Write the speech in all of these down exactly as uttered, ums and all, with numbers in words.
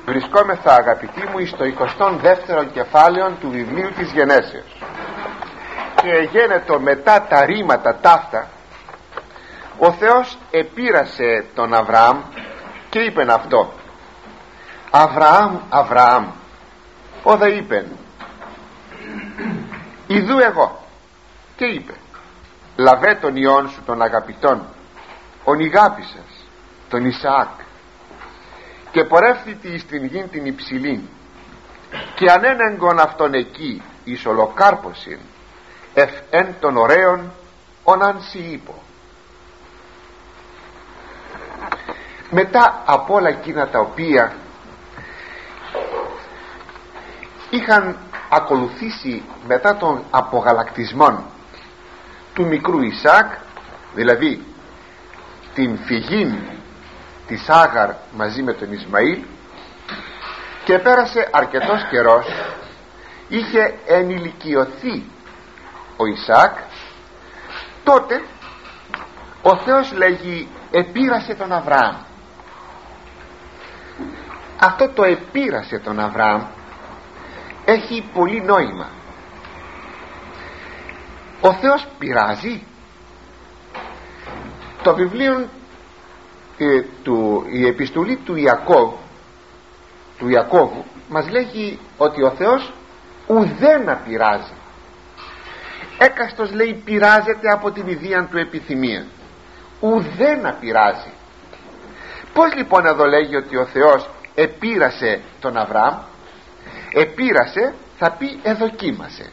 Βρισκόμεθα, αγαπητοί μου, στο εικοστό δεύτερο κεφάλαιο του βιβλίου της Γενέσεως, και γένετο μετά τα ρήματα ταύτα ο Θεός επήρασε τον Αβραάμ και είπεν αυτό: Αβραάμ, Αβραάμ. Ο δε είπεν: Ιδού εγώ. Και είπε: Λαβέ τον ιόν σου των αγαπητών, ον ηγάπησας, τον Ισαάκ, και πορεύθητη εις την γην την υψηλήν, και ανένεγκον αυτον εκεί εις ολοκάρπωσιν, εφ εν των ωραίων ον αν σοι είπω. Μετά από όλα εκείνα τα οποία είχαν ακολουθήσει μετά των απογαλακτισμών του μικρού Ισαάκ, δηλαδή την φυγή της Άγαρ μαζί με τον Ισμαήλ, και πέρασε αρκετός καιρός, είχε ενηλικιωθεί ο Ισαάκ, τότε ο Θεός λέγει επήρασε τον Αβραάμ. Αυτό το επήρασε τον Αβραάμ έχει πολύ νόημα. Ο Θεός πειράζει. Το βιβλίο ε, του, η επιστολή του Ιακώβ, του Ιακώβου μας λέγει ότι ο Θεός ουδένα πειράζει. Έκαστος, λέει, πειράζεται από την ιδία του επιθυμία, ουδένα πειράζει. Πώς λοιπόν εδώ λέγει ότι ο Θεός επήρασε τον Αβραάμ? Επήρασε θα πει εδοκίμασε.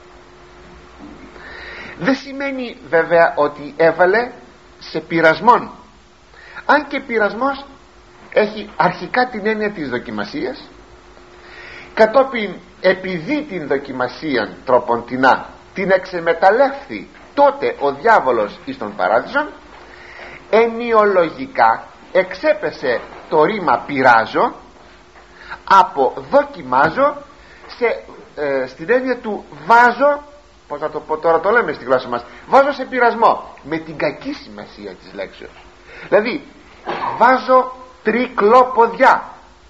Δεν σημαίνει βέβαια ότι έβαλε σε πειρασμόν, αν και πειρασμός έχει αρχικά την έννοια της δοκιμασίας, κατόπιν επειδή την δοκιμασία τροποντινά την εξεμεταλλεύθη τότε ο διάβολος εις τον παράδεισον, ενιολογικά εξέπεσε το ρήμα πειράζω από δοκιμάζω σε, ε, στην έννοια του βάζω, πώς να το πω τώρα, το λέμε στη γλώσσα μας, βάζω σε πειρασμό, με την κακή σημασία της λέξεως. Δηλαδή βάζω τρικλόποδιά.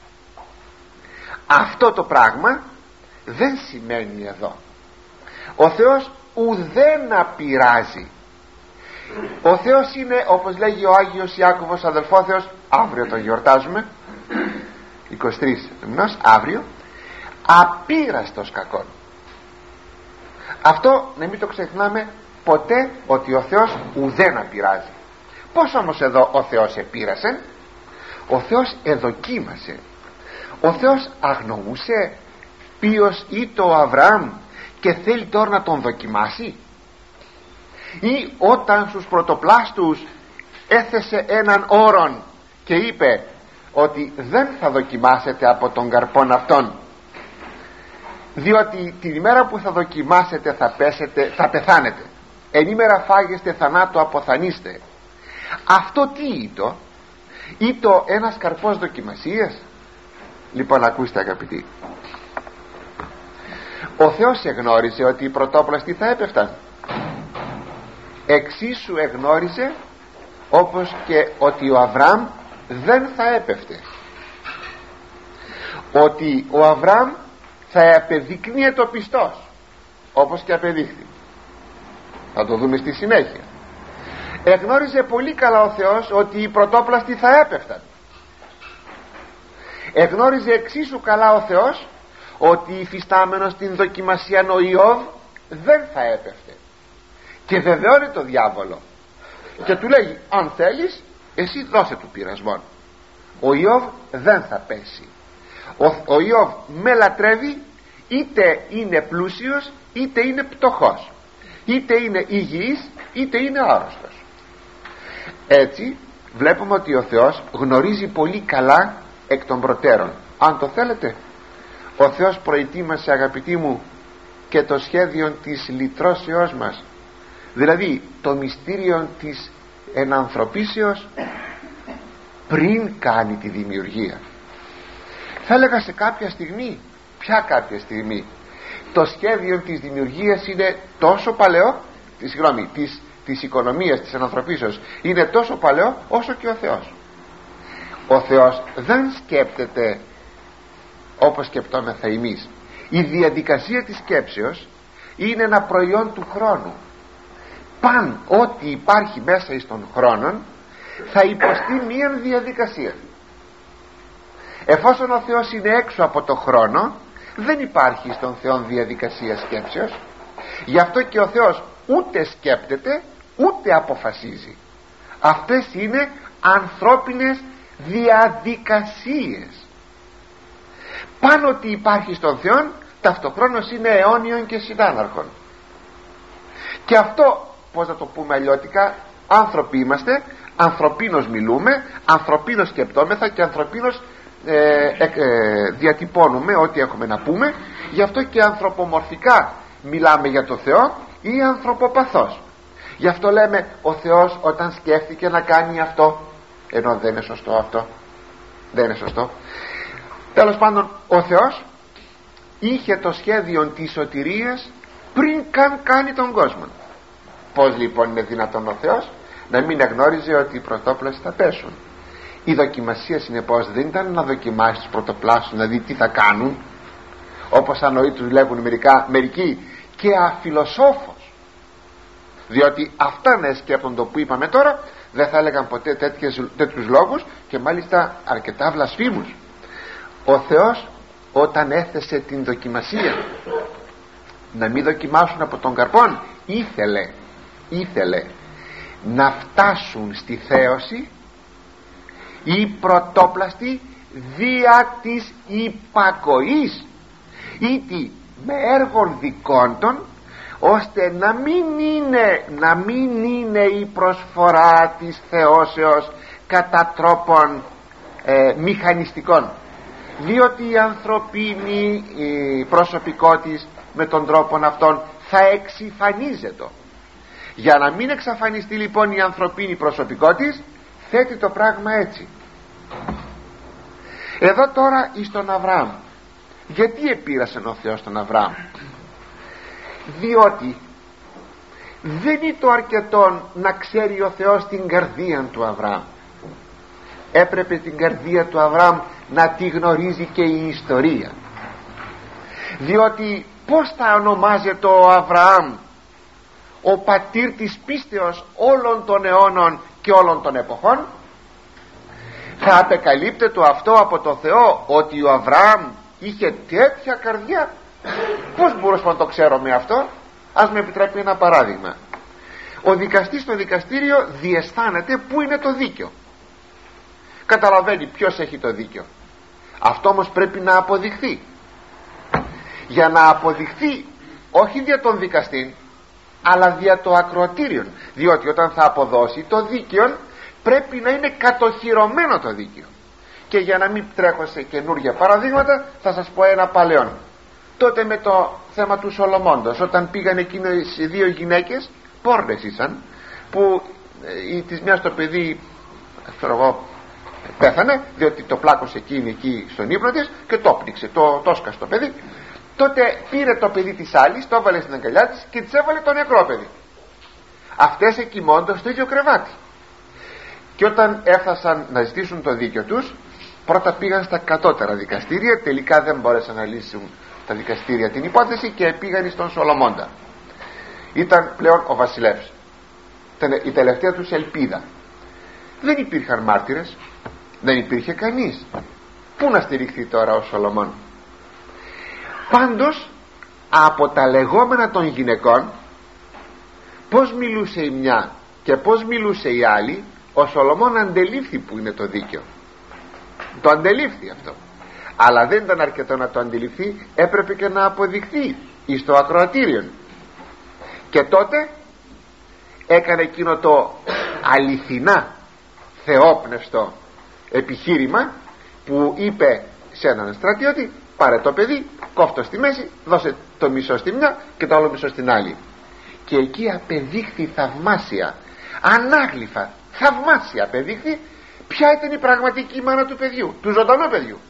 Αυτό το πράγμα δεν σημαίνει εδώ. Ο Θεός ουδένα πειράζει. Ο Θεός είναι, όπως λέγει ο Άγιος Ιάκωβος αδελφόθεος, αύριο το γιορτάζουμε, εικοστή τρίτη μηνός, αύριο, απείραστος κακόν. Αυτό να μην το ξεχνάμε ποτέ, ότι ο Θεός ουδένα πειράζει. Πώς όμως εδώ ο Θεός επήρασε? Ο Θεός εδοκίμασε. Ο Θεός αγνοούσε ποιος ήτο ο Αβραάμ και θέλει τώρα να τον δοκιμάσει? Ή όταν στους πρωτοπλάστους έθεσε έναν όρον και είπε ότι δεν θα δοκιμάσετε από τον καρπόν αυτόν, διότι την ημέρα που θα δοκιμάσετε θα πέσετε, θα πεθάνετε, εν ημέρα φάγεστε θανάτου αποθανείστε. Αυτό τι ήτο? Ήτο ένας καρπός δοκιμασίας? Λοιπόν, ακούστε αγαπητοί, ο Θεός εγνώριζε ότι οι πρωτόπλαστοι θα έπεφταν. Εξίσου εγνώριζε όπως και ότι ο Αβραάμ δεν θα έπεφτε, ότι ο Αβραάμ θα απεδεικνύεται ο πιστός, όπως και απεδείχθη. Θα το δούμε στη συνέχεια. Εγνώριζε πολύ καλά ο Θεός ότι οι πρωτόπλαστοι θα έπεφταν. Εγνώριζε εξίσου καλά ο Θεός ότι υφιστάμενος την δοκιμασία ο Ιώβ δεν θα έπεφτε, και βεβαιώνει το διάβολο και του λέει: αν θέλεις εσύ δώσε του πειρασμόν. Ο Ιώβ δεν θα πέσει. Ο, ο Ιώβ με λατρεύει, είτε είναι πλούσιος είτε είναι πτωχός, είτε είναι υγιής είτε είναι άρρωστος. Έτσι βλέπουμε ότι ο Θεός γνωρίζει πολύ καλά εκ των προτέρων. Αν το θέλετε, ο Θεός προετοίμασε, αγαπητοί μου, και το σχέδιο της λυτρώσεώς μας, δηλαδή το μυστήριο της ενανθρωπίσεως, πριν κάνει τη δημιουργία. Θα έλεγα σε κάποια στιγμή, ποια κάποια στιγμή, το σχέδιο της δημιουργίας είναι τόσο παλαιό, της, συγγνώμη, της, της οικονομίας της ενανθρωπίσεως είναι τόσο παλαιό όσο και ο Θεός. Ο Θεός δεν σκέπτεται όπως σκεπτόμεθα εμείς. Η διαδικασία της σκέψεως είναι ένα προϊόν του χρόνου. Παν ό,τι υπάρχει μέσα εις των χρόνων θα υποστεί μία διαδικασία. Εφόσον ο Θεός είναι έξω από το χρόνο, δεν υπάρχει στον Θεό διαδικασία σκέψεως. Γι' αυτό και ο Θεός ούτε σκέπτεται ούτε αποφασίζει. Αυτές είναι ανθρώπινες διαδικασίες. Πάνω ότι υπάρχει στον Θεό, ταυτοχρόνως είναι αιώνιον και συνάναρχον. Και αυτό, πώς να το πούμε αλλιώτικα, άνθρωποι είμαστε, ανθρωπίνως μιλούμε, ανθρωπίνως σκεπτόμεθα και ανθρωπίνως ε, ε, ε, διατυπώνουμε ό,τι έχουμε να πούμε. Γι' αυτό και ανθρωπομορφικά μιλάμε για το Θεό ή ανθρωποπαθώς. Γι' αυτό λέμε ο Θεός όταν σκέφτηκε να κάνει αυτό, ενώ δεν είναι σωστό αυτό, δεν είναι σωστό. Τέλος πάντων, ο Θεός είχε το σχέδιο της σωτηρίας πριν καν κάνει τον κόσμο. Πώς λοιπόν είναι δυνατόν ο Θεός να μην εγνώριζε ότι οι πρωτόπλαστοι θα πέσουν? Η δοκιμασία συνεπώς δεν ήταν να δοκιμάσει τους πρωτοπλάστους, να δει τι θα κάνουν, όπως ανοήτους λέγουν μερικά, μερικοί, και αφιλοσόφος, διότι αυτά να σκέπτονται που είπαμε τώρα δεν θα έλεγαν ποτέ τέτοιες, τέτοιους λόγους, και μάλιστα αρκετά βλασφήμους. Ο Θεός όταν έθεσε την δοκιμασία να μην δοκιμάσουν από τον καρπόν, ήθελε ήθελε να φτάσουν στη θέωση οι πρωτόπλαστοι δια της υπακοής, ήτι με έργων δικόντων, ώστε να μην είναι να μην είναι η προσφορά της θεώσεως κατά τρόπον ε, μηχανιστικών, διότι η ανθρωπίνη η προσωπικό της με τον τρόπον αυτόν θα εξυφανίζεται. Για να μην εξαφανιστεί λοιπόν η ανθρωπίνη προσωπικό της, θέτει το πράγμα έτσι. Εδώ τώρα εις τον Αβραάμ, γιατί επήρασε ο Θεός τον Αβραάμ? Διότι δεν είναι το αρκετόν να ξέρει ο Θεός την καρδία του Αβραάμ. Έπρεπε την καρδία του Αβραάμ να τη γνωρίζει και η ιστορία. Διότι πως θα ονομάζεται ο Αβραάμ ο πατήρ της πίστεως όλων των αιώνων και όλων των εποχών? Θα απεκαλύπτεται αυτό από το Θεό, ότι ο Αβραάμ είχε τέτοια καρδιά? Πώς μπορούμε να το ξέρουμε αυτό? Ας με επιτρέπει ένα παράδειγμα. Ο δικαστής στο δικαστήριο διαισθάνεται που είναι το δίκιο, καταλαβαίνει ποιος έχει το δίκιο. Αυτό όμως πρέπει να αποδειχθεί. Για να αποδειχθεί όχι δια τον δικαστή, αλλά δια το ακροατήριον, διότι όταν θα αποδώσει το δίκαιο πρέπει να είναι κατοχυρωμένο το δίκαιο. Και για να μην τρέχω σε καινούργια παραδείγματα, θα σας πω ένα παλαιόν. Τότε με το θέμα του Σολομώντος, όταν πήγαν εκείνες οι δύο γυναίκες, πόρνες ήσαν, που ε, της μιας το παιδί, ξέρω εγώ, πέθανε, διότι το πλάκωσε εκείνη εκεί στον ύπνο της και το πνίξε, το, το σκασε το παιδί. Τότε πήρε το παιδί της άλλης, το έβαλε στην αγκαλιά της και της έβαλε το νεκρό παιδί. Αυτές εκοιμώντας στο ίδιο κρεβάτι. Και όταν έφτασαν να ζητήσουν το δίκιο τους, πρώτα πήγαν στα κατώτερα δικαστήρια, τελικά δεν μπόρεσαν να λύσουν τα δικαστήρια την υπόθεση και πήγαν στον Σολομώντα. Ήταν πλέον ο βασιλεύς, ήταν η τελευταία τους ελπίδα. Δεν υπήρχαν μάρτυρες, δεν υπήρχε κανείς. Πού να στηριχθεί τώρα ο Σολομών? Πάντως από τα λεγόμενα των γυναικών, πως μιλούσε η μια και πως μιλούσε η άλλη, ο Σολομών αντελήφθη που είναι το δίκαιο. Το αντελήφθη αυτό, αλλά δεν ήταν αρκετό να το αντιληφθεί, έπρεπε και να αποδειχθεί εις το ακροατήριο. Και τότε έκανε εκείνο το αληθινά θεόπνευστο επιχείρημα που είπε σε έναν στρατιώτη: πάρε το παιδί, κόφτω στη μέση, δώσε το μισό στη μια και το άλλο μισό στην άλλη. Και εκεί απεδείχθη θαυμάσια, ανάγλυφα, θαυμάσια απεδείχθη ποια ήταν η πραγματική μάνα του παιδιού, του ζωντανού παιδιού.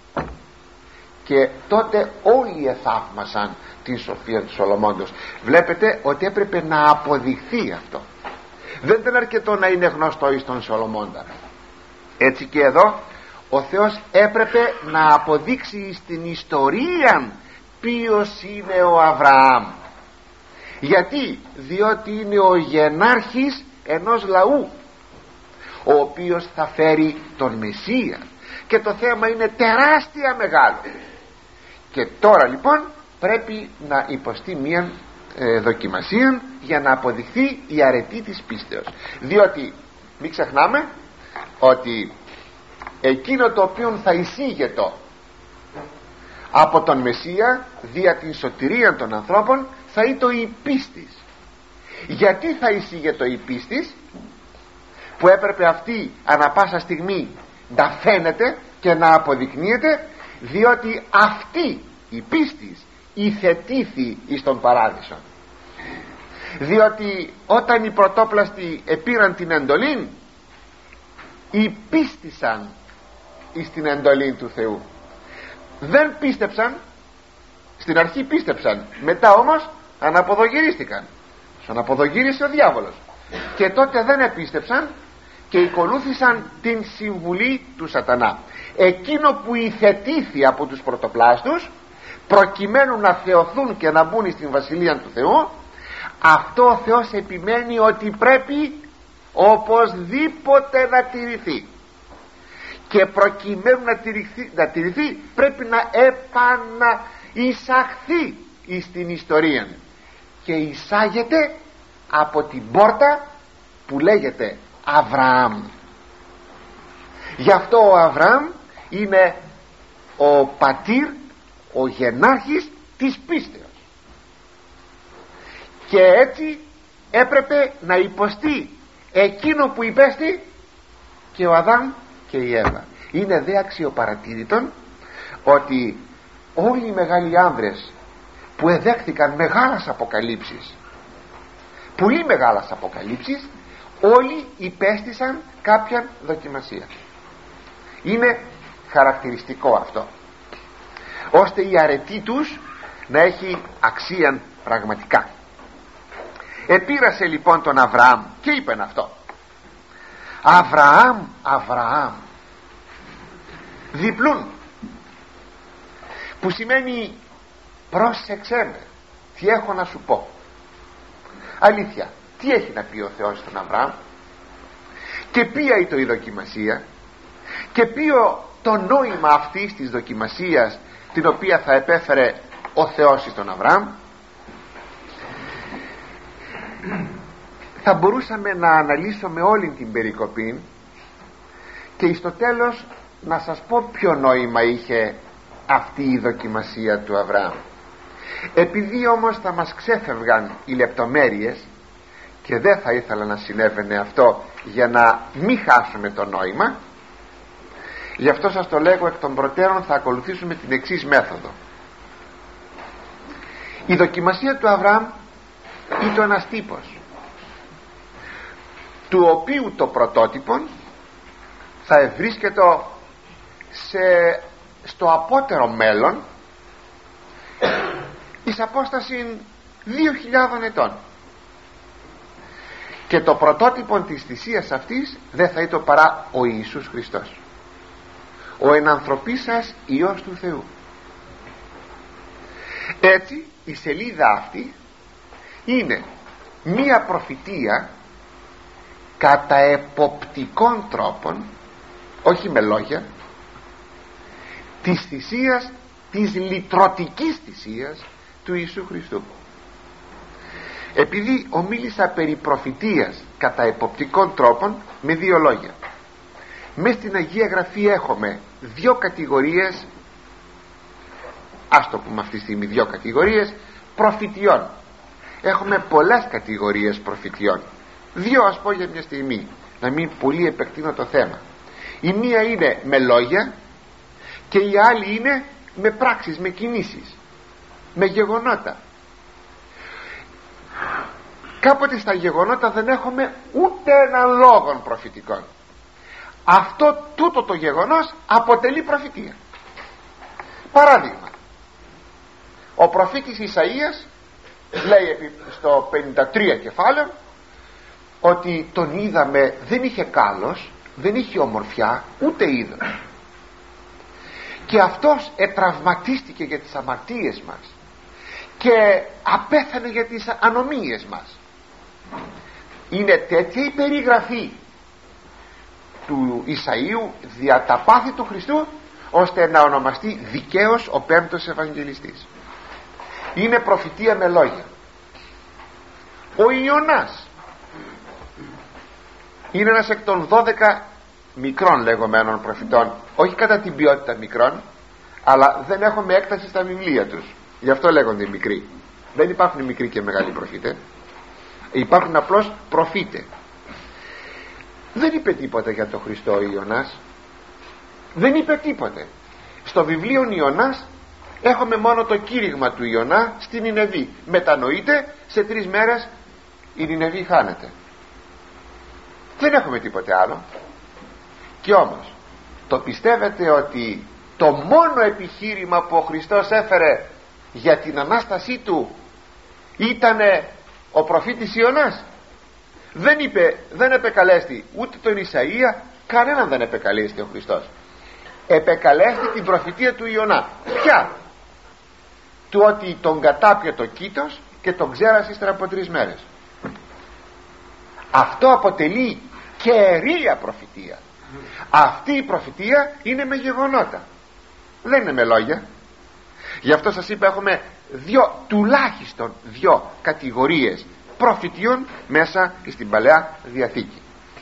Και τότε όλοι εθαύμασαν την σοφία του Σολομώντος. Βλέπετε ότι έπρεπε να αποδειχθεί αυτό. Δεν ήταν αρκετό να είναι γνωστό εις τον Σολομώντα. Έτσι και εδώ ο Θεός έπρεπε να αποδείξει στην ιστορία ποιος είναι ο Αβραάμ. Γιατί? Διότι είναι ο γενάρχης ενός λαού, ο οποίος θα φέρει τον Μεσσία, και το θέμα είναι τεράστια μεγάλο. Και τώρα λοιπόν πρέπει να υποστεί μια ε, δοκιμασία για να αποδειχθεί η αρετή της πίστεως. Διότι μην ξεχνάμε ότι εκείνο το οποίο θα εισήγετο από τον Μεσσία δια την σωτηρία των ανθρώπων θα είναι το η πίστης. Γιατί θα εισήγετο η πίστης, που έπρεπε αυτή ανα πάσα στιγμή να φαίνεται και να αποδεικνύεται? Διότι αυτή η πίστης ηθετήθη εις τον παράδεισο. Διότι όταν οι πρωτόπλαστοι επήραν την εντολή, υπίστησαν εις την εντολή του Θεού. Δεν πίστεψαν, στην αρχή πίστεψαν, μετά όμως αναποδογυρίστηκαν. Αναποδογύρισε ο διάβολος, και τότε δεν επίστεψαν και ακολούθησαν την συμβουλή του σατανά. Εκείνο που ηθετήθη από τους πρωτοπλάστους, προκειμένου να θεωθούν και να μπουν στην βασιλεία του Θεού, αυτό ο Θεός επιμένει ότι πρέπει οπωσδήποτε να τηρηθεί, και προκειμένου να τηρηθεί, να τηρηθεί πρέπει να επαναεισαχθεί στην ιστορία, και εισάγεται από την πόρτα που λέγεται Αβραάμ. Γι' αυτό ο Αβραάμ είναι ο πατήρ, ο γενάρχης της πίστεως, και έτσι έπρεπε να υποστεί εκείνο που υπέστη και ο Αδάμ και η Εύα. Είναι δε αξιοπαρατήρητον ότι όλοι οι μεγάλοι άνδρες που εδέχθηκαν μεγάλες αποκαλύψεις, πολύ μεγάλες αποκαλύψεις, όλοι υπέστησαν κάποια δοκιμασία. Είναι χαρακτηριστικό αυτό, ώστε η αρετή τους να έχει αξία πραγματικά. Επήρασε λοιπόν τον Αβραάμ και είπεν αυτό: Αβραάμ, Αβραάμ, διπλούν, που σημαίνει πρόσεξέ με, τι έχω να σου πω. Αλήθεια, τι έχει να πει ο Θεός στον Αβραάμ, και ποια είναι η δοκιμασία, και ποιο το νόημα αυτής της δοκιμασίας την οποία θα επέφερε ο Θεός στον Αβραάμ. Θα μπορούσαμε να αναλύσουμε όλη την περικοπή και στο τέλος να σας πω ποιο νόημα είχε αυτή η δοκιμασία του Αβραάμ. Επειδή όμως θα μας ξέφευγαν οι λεπτομέρειες και δεν θα ήθελα να συνέβαινε αυτό για να μην χάσουμε το νόημα, γι' αυτό σας το λέγω εκ των προτέρων, θα ακολουθήσουμε την εξής μέθοδο. Η δοκιμασία του Αβραάμ ήταν ένας τύπος, του οποίου το πρωτότυπο θα ευρίσκεται σε, στο απότερο μέλλον, εις απόσταση δύο χιλιάδων ετών, και το πρωτότυπο της θυσίας αυτής δεν θα ήταν παρά ο Ιησούς Χριστός, ο ενανθρωπίσας Υιός του Θεού. Έτσι η σελίδα αυτή είναι μία προφητεία κατά εποπτικών τρόπων, όχι με λόγια, της θυσίας, της λυτρωτικής θυσίας του Ιησού Χριστού. Επειδή ομίλησα περί προφητείας κατά εποπτικών τρόπων, με δύο λόγια, μες στην Αγία Γραφή έχουμε δύο κατηγορίες, ας το πούμε αυτή τη στιγμή δύο κατηγορίες προφητιών. Έχουμε πολλές κατηγορίες προφητιών. Δύο ας πω για μια στιγμή, να μην πολύ επεκτείνω το θέμα. Η μία είναι με λόγια και η άλλη είναι με πράξεις, με κινήσεις, με γεγονότα. Κάποτε στα γεγονότα δεν έχουμε ούτε έναν λόγο προφητικών. Αυτό τούτο το γεγονός αποτελεί προφητεία. Παράδειγμα, ο προφήτης Ισαΐας λέει στο πενήντα τρία κεφάλαιο ότι τον είδαμε, δεν είχε κάλος, δεν είχε ομορφιά, ούτε είδος. και αυτός ετραυματίστηκε για τις αμαρτίες μας και απέθανε για τις ανομίες μας. Είναι τέτοια η περιγραφή του Ισαΐου δια τα πάθη του Χριστού, ώστε να ονομαστεί δικαίως ο πέμπτος Ευαγγελιστής. Είναι προφητεία με λόγια. Ο Ιωνάς είναι ένας εκ των δώδεκα μικρών λεγόμενων προφητών, όχι κατά την ποιότητα μικρών, αλλά δεν έχουμε έκταση στα βιβλία τους, γι' αυτό λέγονται μικροί. Δεν υπάρχουν μικροί και μεγάλοι προφήτες, υπάρχουν απλώς προφήτες. Δεν είπε τίποτα για τον Χριστό ο Ιωνάς, δεν είπε τίποτε. Στο βιβλίο Ιωνάς έχουμε μόνο το κήρυγμα του Ιωνά στην Νινεβή. Μετανοείται, σε τρεις μέρες η Νινεβή χάνεται. Δεν έχουμε τίποτε άλλο. Και όμως το πιστεύετε ότι το μόνο επιχείρημα που ο Χριστός έφερε για την Ανάστασή του ήτανε ο προφήτης Ιωνάς? Δεν είπε, δεν επεκαλέστη ούτε τον Ισαΐα, κανέναν δεν επεκαλέστη ο Χριστός. Επεκαλέστη την προφητεία του Ιωνά. Ποια? Του ότι τον κατάπιε το κήτος και τον ξέρασε ύστερα από τρεις μέρες. Αυτό αποτελεί κερία προφητεία. Αυτή η προφητεία είναι με γεγονότα, δεν είναι με λόγια. Γι' αυτό σας είπα, έχουμε δυο, τουλάχιστον δυο κατηγορίες προφητείων μέσα στην Παλαιά Διαθήκη.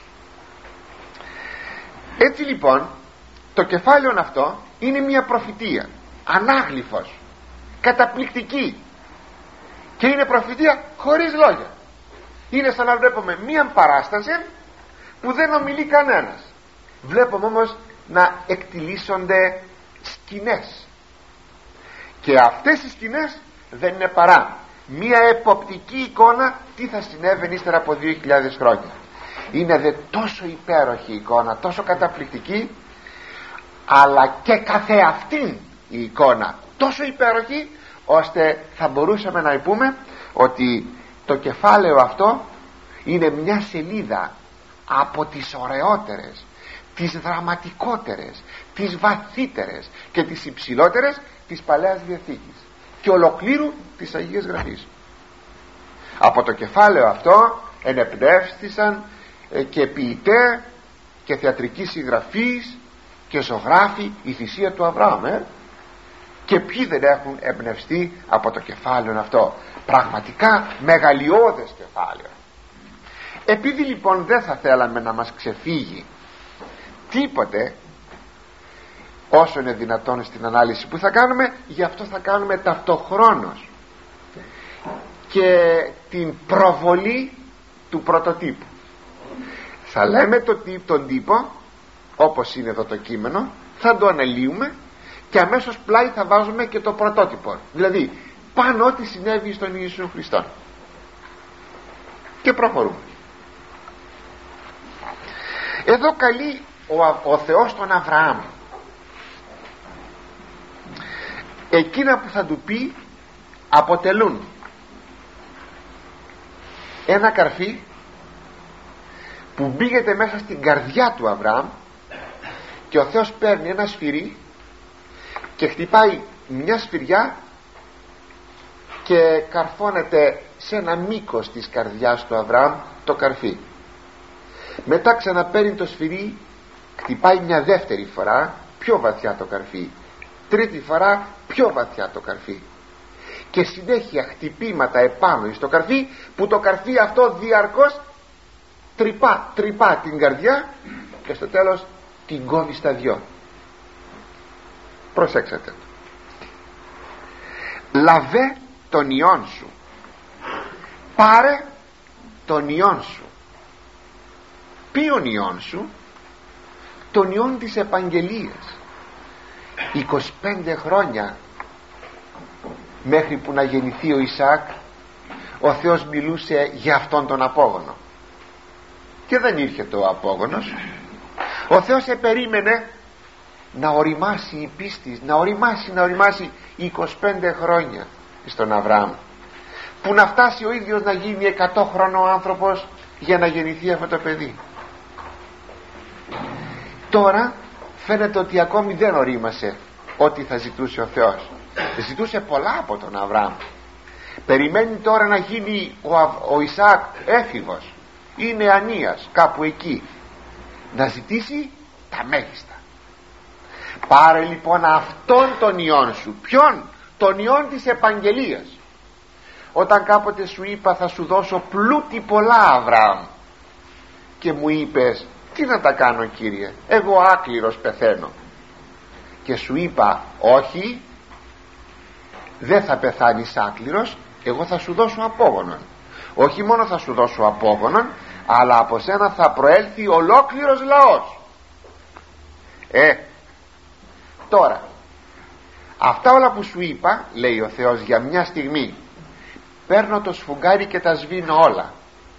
Έτσι λοιπόν το κεφάλαιο αυτό είναι μια προφητεία, ανάγλυφος, καταπληκτική, και είναι προφητεία χωρίς λόγια. Είναι σαν να βλέπουμε μια παράσταση που δεν ομιλεί κανένας. Βλέπουμε όμως να εκτιλήσονται σκηνές, και αυτές οι σκηνές δεν είναι παρά μια εποπτική εικόνα τι θα συνέβαινε ύστερα από δύο χιλιάδες χρόνια. Είναι δε τόσο υπέροχη εικόνα, τόσο καταπληκτική, αλλά και καθεαυτήν η εικόνα τόσο υπέροχη, ώστε θα μπορούσαμε να πούμε ότι το κεφάλαιο αυτό είναι μια σελίδα από τις ωραιότερες, τις δραματικότερες, τις βαθύτερες και τις υψηλότερες της Παλαιάς Διαθήκης και ολοκλήρου της Αγίας Γραφής. Από το κεφάλαιο αυτό ενεπνεύστησαν και ποιητές και θεατρικοί συγγραφείς και ζωγράφοι η θυσία του Αβραάμ, ε? Και ποιοι δεν έχουν εμπνευστεί από το κεφάλαιο αυτό? Πραγματικά μεγαλειώδες κεφάλαιο. Επειδή λοιπόν δεν θα θέλαμε να μας ξεφύγει τίποτε όσο είναι δυνατόν στην ανάλυση που θα κάνουμε, γι' αυτό θα κάνουμε ταυτοχρόνως και την προβολή του πρωτοτύπου. Θα λέμε το, τον τύπο όπως είναι εδώ το κείμενο, θα το αναλύουμε και αμέσως πλάι θα βάζουμε και το πρωτότυπο, δηλαδή πάνω ό,τι συνέβη στον Ιησού Χριστό, και προχωρούμε. Εδώ καλεί ο, ο Θεός τον Αβραάμ. Εκείνα που θα του πει αποτελούν ένα καρφί που μπήγεται μέσα στην καρδιά του Αβραάμ, και ο Θεός παίρνει ένα σφυρί και χτυπάει μια σφυριά και καρφώνεται σε ένα μήκος της καρδιάς του Αβραάμ το καρφί. Μετά ξαναπαίρνει το σφυρί, χτυπάει μια δεύτερη φορά πιο βαθιά το καρφί, τρίτη φορά πιο βαθιά το καρφί, και συνέχεια χτυπήματα επάνω στο καρφί, που το καρφί αυτό διαρκώς τρυπά, τρυπά την καρδιά και στο τέλος την κόβει στα δυο. Προσέξτε, λαβέ τον ιόν σου, πάρε τον ιόν σου. Ποιον ιόν σου? Τον ιόν της επαγγελίας. είκοσι πέντε χρόνια μέχρι που να γεννηθεί ο Ισαάκ, ο Θεός μιλούσε για αυτόν τον απόγονο, και δεν ήρθε ο απόγονος. Ο Θεός επερίμενε να οριμάσει η πίστη, να οριμάσει, να οριμάσει είκοσι πέντε χρόνια στον Αβραάμ, που να φτάσει ο ίδιος να γίνει εκατό χρονών άνθρωπος για να γεννηθεί αυτό το παιδί. Τώρα φαίνεται ότι ακόμη δεν ορίμασε ό,τι θα ζητούσε ο Θεός. Ζητούσε πολλά από τον Αβραάμ. Περιμένει τώρα να γίνει ο, ο Ισαάκ έφηβος, είναι ανίας κάπου εκεί, να ζητήσει τα μέγιστα. Πάρε λοιπόν αυτόν τον ιόν σου. Ποιον? Τον ιόν της επαγγελίας. Όταν κάποτε σου είπα θα σου δώσω πλούτη πολλά, Αβραάμ, και μου είπες τι να τα κάνω, Κύριε, εγώ άκληρος πεθαίνω, και σου είπα όχι, δεν θα πεθάνεις άκληρος, εγώ θα σου δώσω απόγονον. Όχι μόνο θα σου δώσω απόγονον, αλλά από σένα θα προέλθει ολόκληρος λαός. Ε, τώρα αυτά όλα που σου είπα, λέει ο Θεός, για μια στιγμή παίρνω το σφουγγάρι και τα σβήνω όλα.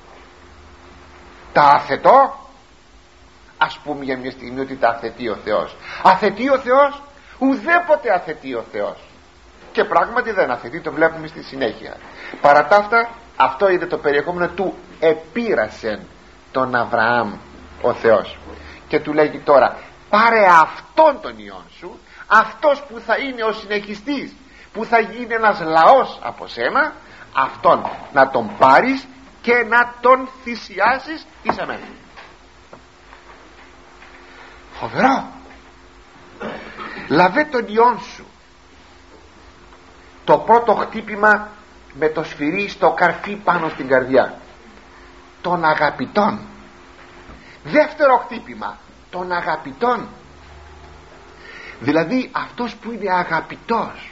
Τα αθετώ. Ας πούμε για μια στιγμή ότι τα αθετεί ο Θεός. Αθετεί ο Θεός? Ουδέποτε αθετεί ο Θεός. Και πράγματι δεν αθετεί, το βλέπουμε στη συνέχεια. Παρά τα αυτά, αυτό είναι το περιεχόμενο του επήρασεν τον Αβραάμ ο Θεός. Και του λέγει τώρα, πάρε αυτόν τον ιόν σου, αυτός που θα είναι ο συνεχιστής, που θα γίνει ένας λαός από σένα, αυτόν να τον πάρεις και να τον θυσιάσεις εις εμένα. Φοβερό. Λαβέ τον ιόν σου. Το πρώτο χτύπημα με το σφυρί στο καρφί πάνω στην καρδιά, των αγαπητών. Δεύτερο χτύπημα, των αγαπητών. Δηλαδή αυτός που είναι αγαπητός,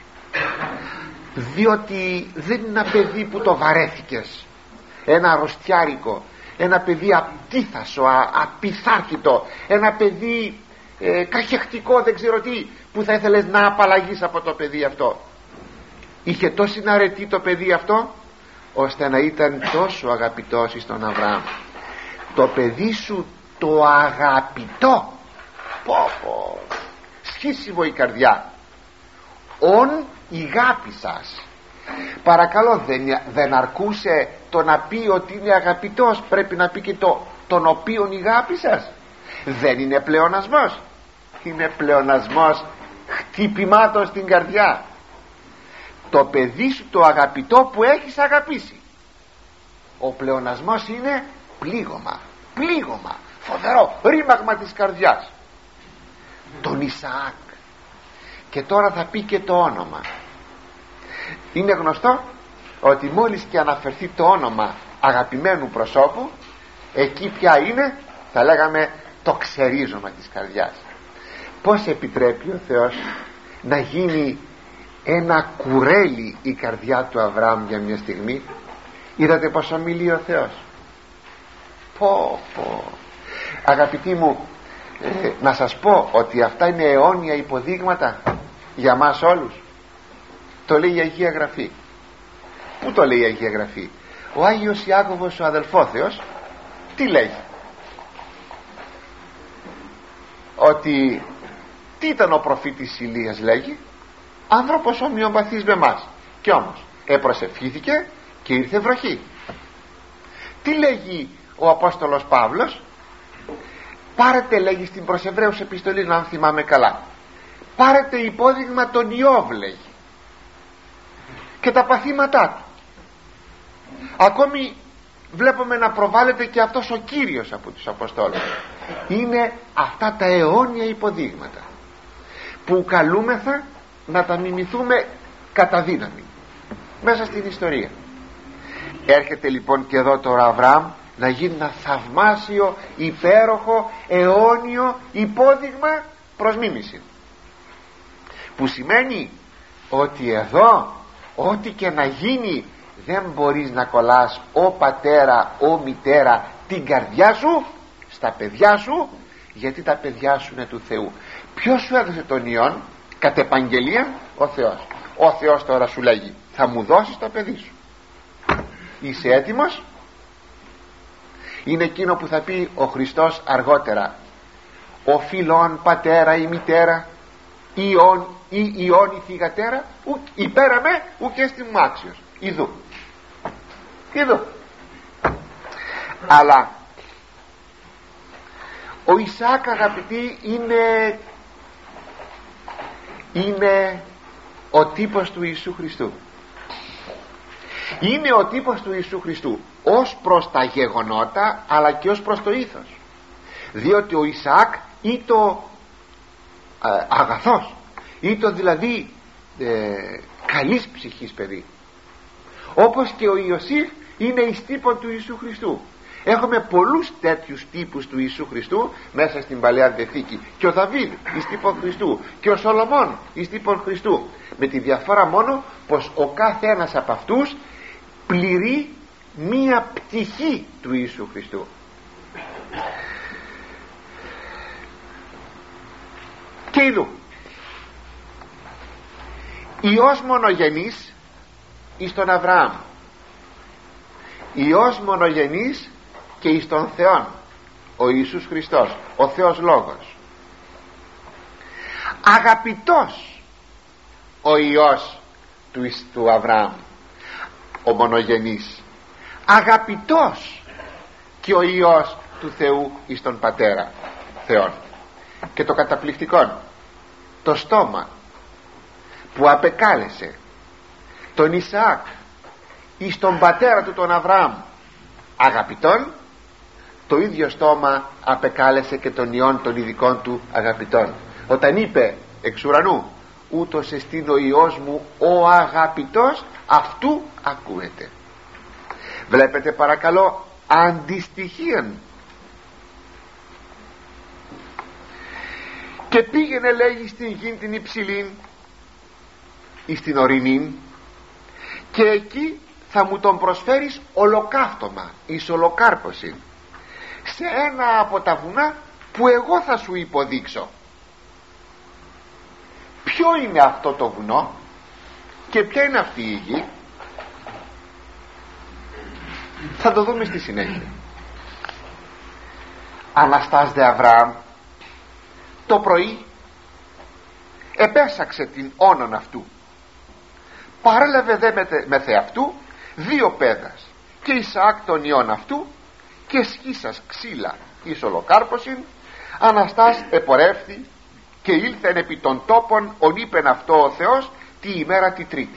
διότι δεν είναι ένα παιδί που το βαρέθηκες, ένα αρρωστιάρικο, ένα παιδί απτύθασο, απειθάρχητο, ένα παιδί ε, καχεκτικό, δεν ξέρω τι, που θα ήθελες να απαλλαγείς από το παιδί αυτό. Είχε τόση αρετή το παιδί αυτό, ώστε να ήταν τόσο αγαπητός στον Αβραάμ. Το παιδί σου το αγαπητό, πω πω, σχίσιμο η καρδιά. Ον ηγάπησας. Παρακαλώ, δεν, δεν αρκούσε το να πει ότι είναι αγαπητός, πρέπει να πει και το τον οποίον ηγάπησας. Δεν είναι πλεονασμός? Είναι πλεονασμός χτυπημάτων στην καρδιά. Το παιδί σου το αγαπητό που έχεις αγαπήσει. Ο πλεονασμός είναι πλήγωμα, πλήγωμα, φοβερό ρήμαγμα της καρδιάς. Τον Ισαάκ. Και τώρα θα πει και το όνομα. Είναι γνωστό ότι μόλις και αναφερθεί το όνομα αγαπημένου προσώπου, εκεί πια είναι, θα λέγαμε, το ξερίζωμα της καρδιάς. Πώς επιτρέπει ο Θεός να γίνει ένα κουρέλι η καρδιά του Αβραάμ για μια στιγμή? Είδατε πως ομιλεί ο Θεός? Πω πω. Αγαπητοί μου, ε, να σας πω ότι αυτά είναι αιώνια υποδείγματα για μας όλους. Το λέει η Αγία Γραφή. Πού το λέει η Αγία Γραφή? Ο Άγιος Ιάκωβος ο αδελφόθεος τι λέγει? Ότι τι ήταν ο προφήτης Ηλίας, λέγει, άνθρωπος ομοιοπαθής με εμάς, και όμως επροσευχήθηκε και ήρθε βροχή. Τι λέγει ο Απόστολος Παύλος? Πάρετε, λέγει στην προς Εβραίους επιστολή, αν θυμάμαι καλά, πάρετε υπόδειγμα τον Ιώβ, λέγει, και τα παθήματά του. Ακόμη βλέπουμε να προβάλλεται και αυτός ο Κύριος από τους Αποστόλους. Είναι αυτά τα αιώνια υποδείγματα που καλούμεθα να τα μιμηθούμε κατά δύναμη μέσα στην ιστορία. Έρχεται λοιπόν και εδώ τώρα Αβραάμ να γίνει ένα θαυμάσιο, υπέροχο, αιώνιο υπόδειγμα προς μίμηση, που σημαίνει ότι εδώ ό,τι και να γίνει δεν μπορείς να κολλάς, ο πατέρα, ο μητέρα, την καρδιά σου στα παιδιά σου, γιατί τα παιδιά σου είναι του Θεού. Ποιος σου έδωσε τον ιόν? Κατ' επαγγελία ο Θεός. Ο Θεός τώρα σου λέγει, θα μου δώσεις το παιδί σου. Είσαι έτοιμος? Είναι εκείνο που θα πει ο Χριστός αργότερα, ο φιλόν πατέρα ή μητέρα ιόν ή ιόν η θυγατέρα υπέραμε ουκ έστιν μου άξιος. Ιδού Ιδού Αλλά ο Ισαάκ, αγαπητοί, είναι είναι ο τύπος του Ιησού Χριστού. Είναι ο τύπος του Ιησού Χριστού ως προς τα γεγονότα, αλλά και ως προς το ήθος. Διότι ο Ισαάκ ή το ε, αγαθός, ή το δηλαδή ε, καλής ψυχής παιδί, όπως και ο Ιωσήφ είναι εις τύπον του Ιησού Χριστού. Έχουμε πολλούς τέτοιους τύπους του Ιησού Χριστού μέσα στην Παλαιά Διαθήκη. Και ο Δαβίδ εις τύπον Χριστού, και ο Σολομών εις τύπον Χριστού, με τη διαφορά μόνο πως ο κάθε ένας από αυτούς πληρεί μία πτυχή του Ιησού Χριστού. Και ειδού Υιός μονογενής εις τον Αβραάμ, Υιός μονογενής και εις τον Θεόν, ο Ιησούς Χριστός, ο Θεός Λόγος. Αγαπητός ο Υιός του, του Αβραάμ, ο μονογενής, αγαπητός και ο Υιός του Θεού εις τον Πατέρα Θεόν. Και το καταπληκτικό, το στόμα που απεκάλεσε τον Ισαάκ εις τον πατέρα του τον Αβραάμ αγαπητόν, το ίδιο στόμα απεκάλεσε και τον Υιόν των ειδικών του αγαπητών, όταν είπε εξ ουρανού, ούτως εστίν ο Υιός μου ο αγαπητός, αυτού ακούετε. Βλέπετε παρακαλώ αντιστοιχίαν. Και πήγαινε, λέγει, στην γη την υψηλήν εις την ορεινήν, και εκεί θα μου τον προσφέρεις ολοκαύτωμα, εις ολοκάρπωση, σε ένα από τα βουνά που εγώ θα σου υποδείξω. Ποιο είναι αυτό το βουνό και ποια είναι αυτή η γη? Θα το δούμε στη συνέχεια. Αναστάς δε Αβραάμ το πρωί επέσαξε την όνον αυτού, παρέλαβε δε με θεαυτού δύο πέδας και Ισαάκ τον Υιόν αυτού, και σχίσας ξύλα εις ολοκάρπωσιν. Αναστάς επορεύθη και ήλθεν επί των τόπων ον είπεν αυτό ο Θεός τη ημέρα τη τρίτη.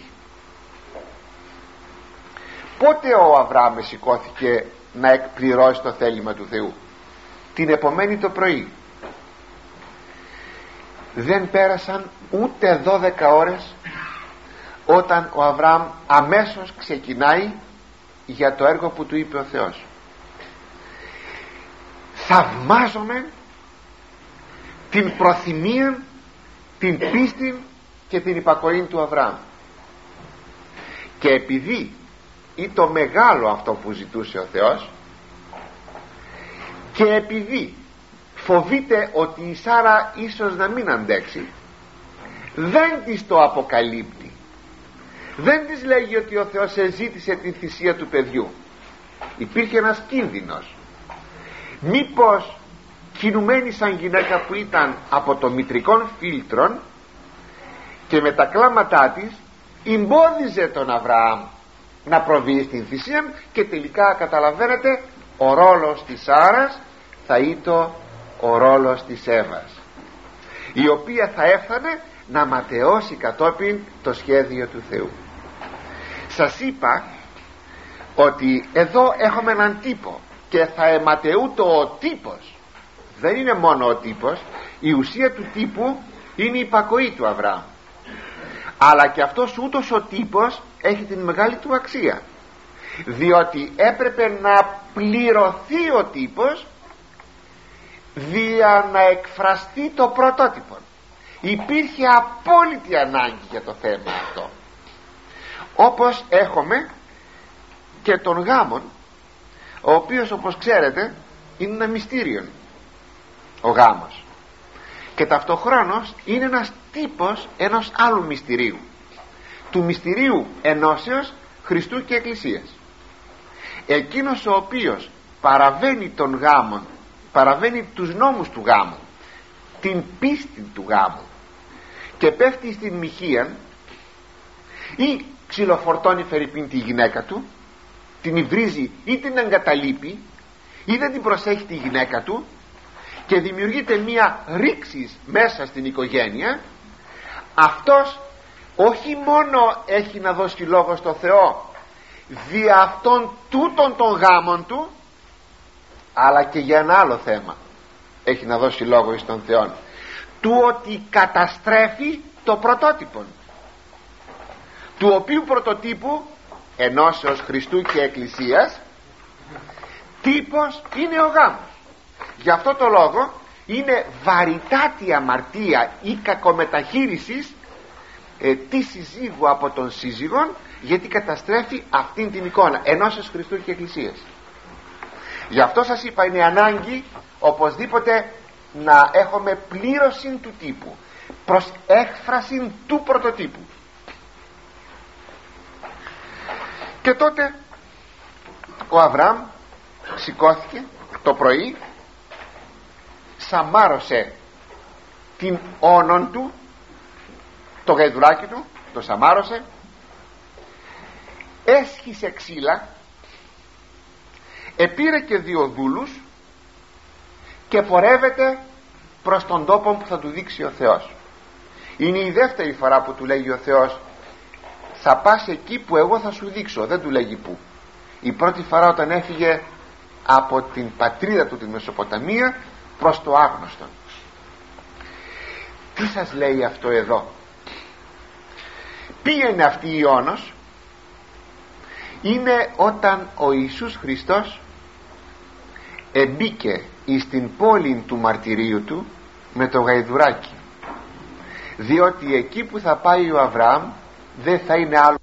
Πότε ο Αβραάμ σηκώθηκε να εκπληρώσει το θέλημα του Θεού? Την επομένη το πρωί. Δεν πέρασαν ούτε δώδεκα ώρες όταν ο Αβραάμ αμέσως ξεκινάει για το έργο που του είπε ο Θεός. Θαυμάζομαι την προθυμία, την πίστη και την υπακοή του Αβραάμ. Και επειδή ή το μεγάλο αυτό που ζητούσε ο Θεός, και επειδή φοβείται ότι η Σάρα ίσως να μην αντέξει, δεν της το αποκαλύπτει, δεν της λέγει ότι ο Θεός εζήτησε την θυσία του παιδιού. Υπήρχε ένας κίνδυνος, μήπως κινουμένη σαν γυναίκα που ήταν από το μητρικών φίλτρων και με τα κλάματά της εμπόδιζε τον Αβραάμ να προβεί στην θυσία, και τελικά καταλαβαίνετε ο ρόλος της Σάρας θα ήταν ο ρόλος της Εύας, η οποία θα έφτανε να ματαιώσει κατόπιν το σχέδιο του Θεού. Σας είπα ότι εδώ έχουμε έναν τύπο και θα αιματαιούτο ο τύπος. Δεν είναι μόνο ο τύπος, η ουσία του τύπου είναι η υπακοή του Αβραάμ, αλλά και αυτός ούτως ο τύπος έχει την μεγάλη του αξία, διότι έπρεπε να πληρωθεί ο τύπος δια να εκφραστεί το πρωτότυπο. Υπήρχε απόλυτη ανάγκη για το θέμα αυτό. Όπως έχουμε και τον γάμον, ο οποίος, όπως ξέρετε, είναι ένα μυστήριο ο γάμος, και ταυτοχρόνως είναι ένας τύπος ενός άλλου μυστηρίου, του μυστηρίου ενώσεως Χριστού και Εκκλησίας. Εκείνος ο οποίος παραβαίνει τον γάμον, παραβαίνει τους νόμους του γάμου, την πίστη του γάμου, και πέφτει στην μοιχεία ή ξυλοφορτώνει φερειπίν τη γυναίκα του, την υβρίζει ή την εγκαταλείπει ή δεν την προσέχει τη γυναίκα του, και δημιουργείται μία ρήξη μέσα στην οικογένεια, αυτός όχι μόνο έχει να δώσει λόγο στο Θεό δι' αυτόν τούτων των γάμων του, αλλά και για ένα άλλο θέμα έχει να δώσει λόγο εις τον Θεό, του ότι καταστρέφει το πρωτότυπο, του οποίου πρωτοτύπου ενώσεως Χριστού και Εκκλησίας τύπος είναι ο γάμος. Γι' αυτό το λόγο είναι βαρυτάτη αμαρτία ή κακομεταχείρισης ε, τη συζύγου από τον σύζυγον, γιατί καταστρέφει αυτήν την εικόνα ενώσεως Χριστού και Εκκλησίας. Γι' αυτό σας είπα, είναι ανάγκη οπωσδήποτε να έχουμε πλήρωση του τύπου προς έκφραση του πρωτοτύπου. Και τότε ο Αβραάμ σηκώθηκε το πρωί, σαμάρωσε την όνον του, το γαϊδουράκι του, το σαμάρωσε, έσχισε ξύλα, επήρε και δύο δούλους και πορεύεται προς τον τόπο που θα του δείξει ο Θεός. Είναι η δεύτερη φορά που του λέγει ο Θεός θα πας εκεί που εγώ θα σου δείξω, δεν του λέγει που. Η πρώτη φορά όταν έφυγε από την πατρίδα του, τη Μεσοποταμία, προς το άγνωστο. Τι σας λέει αυτό εδώ? Πήγαινε αυτή η Ιώνος, είναι όταν ο Ιησούς Χριστός εμπήκε εις την πόλη του μαρτυρίου του με το γαϊδουράκι, διότι εκεί που θα πάει ο Αβραάμ δεν θα είναι άλλο.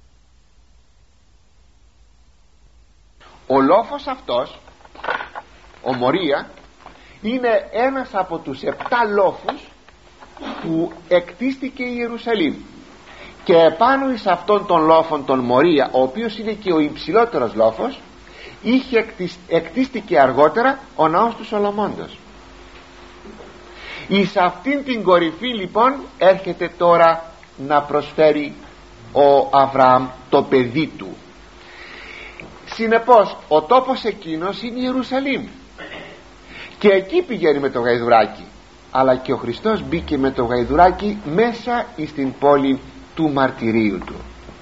Ο λόφος αυτός, ο Μωρία, είναι ένας από τους επτά λόφους που εκτίστηκε η Ιερουσαλήμ, και επάνω εις αυτόν τον λόφον τον Μωρία, ο οποίος είναι και ο υψηλότερος λόφος, είχε εκτίστηκε αργότερα ο ναός του Σολομώντος. Εις αυτήν την κορυφή λοιπόν έρχεται τώρα να προσφέρει ο Αβραάμ το παιδί του. Συνεπώς ο τόπος εκείνος είναι η Ιερουσαλήμ, και εκεί πηγαίνει με το γαϊδουράκι, αλλά και ο Χριστός μπήκε με το γαϊδουράκι μέσα στην πόλη του μαρτυρίου του.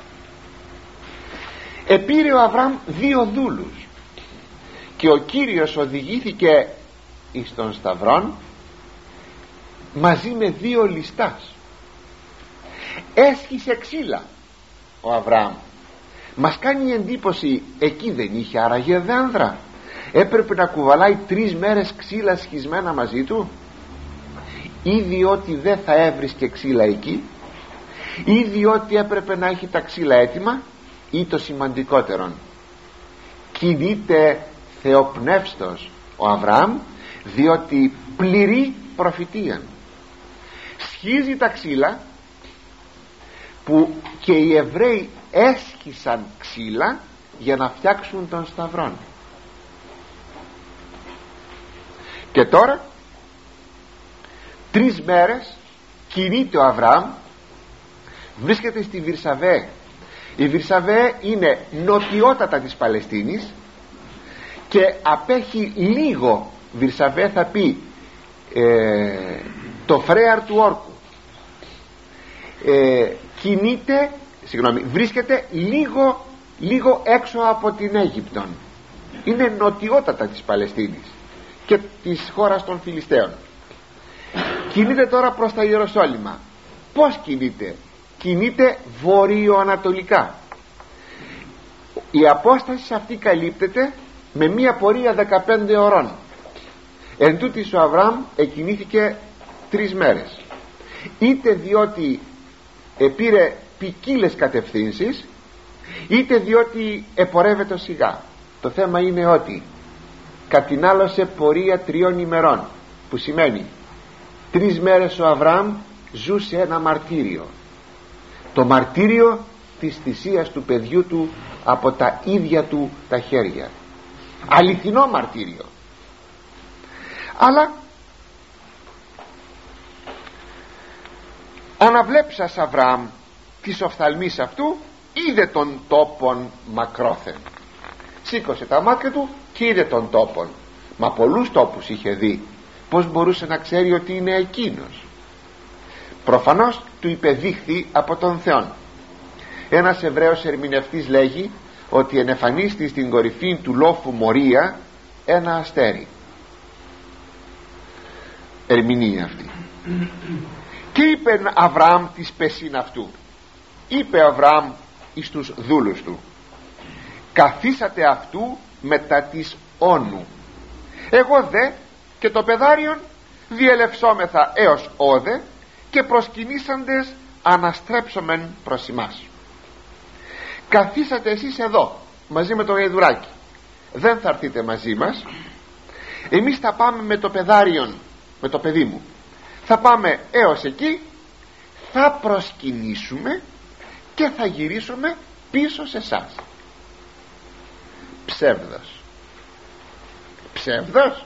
Επήρε ο Αβραάμ δύο δούλους και ο Κύριος οδηγήθηκε εις τον Σταυρόν μαζί με δύο ληστάς. Έσχισε ξύλα ο Αβραάμ. Μας κάνει εντύπωση, εκεί δεν είχε άραγε δάνδρα? Έπρεπε να κουβαλάει τρεις μέρες ξύλα σχισμένα μαζί του, ή διότι δεν θα έβρισκε ξύλα εκεί, ή διότι έπρεπε να έχει τα ξύλα έτοιμα, ή το σημαντικότερον, κινείται θεοπνεύστος ο Αβραάμ, διότι πληρεί προφητείαν. Σχίζει τα ξύλα που και οι Εβραίοι έσχισαν ξύλα για να φτιάξουν τον Σταυρόν. Και τώρα τρεις μέρες κινείται ο Αβραάμ, βρίσκεται στη Βυρσαβέ. Η Βυρσαβέ είναι νοτιότατα της Παλαιστίνης και απέχει λίγο. Βυρσαβέ θα πει ε, το φρέαρ του όρκου. ε, κινείται, συγγνώμη, βρίσκεται λίγο, λίγο έξω από την Αίγυπτον. Είναι νοτιότατα της Παλαιστίνης και της χώρας των Φιλιστέων. Κινείται τώρα προς τα Ιεροσόλυμα. Πώς κινείται? Κινείται βορειοανατολικά. Η απόσταση αυτή καλύπτεται με μία πορεία δεκαπέντε ωρών. Εν τούτοις ο Αβραάμ εκινήθηκε τρεις μέρες, είτε διότι επήρε ποικίλες κατευθύνσεις, είτε διότι επορεύεται σιγά. Το θέμα είναι ότι κατηνάλωσε πορεία τριών ημερών, που σημαίνει τρεις μέρες ο Αβραάμ ζούσε ένα μαρτύριο, το μαρτύριο της θυσίας του παιδιού του από τα ίδια του τα χέρια, αληθινό μαρτύριο. Αλλά αναβλέψας Αβραάμ της οφθαλμής αυτού, είδε τον τόπον μακρόθεν. Σήκωσε τα μάτια του και είδε τον τόπον, μα πολλούς τόπους είχε δει. Πώς μπορούσε να ξέρει ότι είναι εκείνος? Προφανώς του υπεδείχθη από τον Θεόν. Ένας Εβραίος ερμηνευτής λέγει ότι ενεφανίστη στην κορυφή του λόφου Μορία ένα αστέρι. Ερμηνεία αυτή. Και είπε Αβραάμ της πεσίν αυτού, είπε Αβραάμ εις τους δούλους του, καθίσατε αυτού μετά της όνου, εγώ δε και το παιδάριον διελευσόμεθα έως όδε και προσκυνήσαντες αναστρέψομεν προς ημάς. Καθίσατε εσείς εδώ μαζί με το γαϊδουράκι, δεν θα έρθετε μαζί μας, εμείς θα πάμε με το παιδάριον, με το παιδί μου, θα πάμε έως εκεί, θα προσκυνήσουμε και θα γυρίσουμε πίσω σε εσάς. Ψεύδος. Ψεύδος.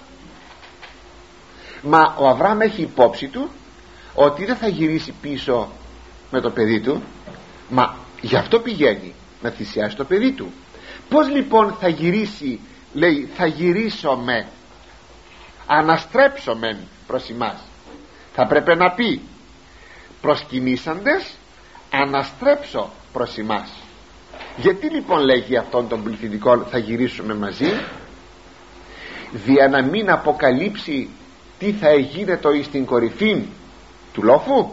Μα ο Αβραάμ έχει υπόψη του ότι δεν θα γυρίσει πίσω με το παιδί του, μα γι' αυτό πηγαίνει να θυσιάσει το παιδί του. Πως λοιπόν θα γυρίσει, λέει, θα γυρίσομε, αναστρέψομεν προς ημάς. Θα πρέπει να πει προσκυνήσαντες αναστρέψω προς ημάς. Γιατί λοιπόν λέγει αυτόν τον πληθυντικό θα γυρίσουμε μαζί? Δια να μην αποκαλύψει τι θα εγίνετο εις την κορυφή του λόφου?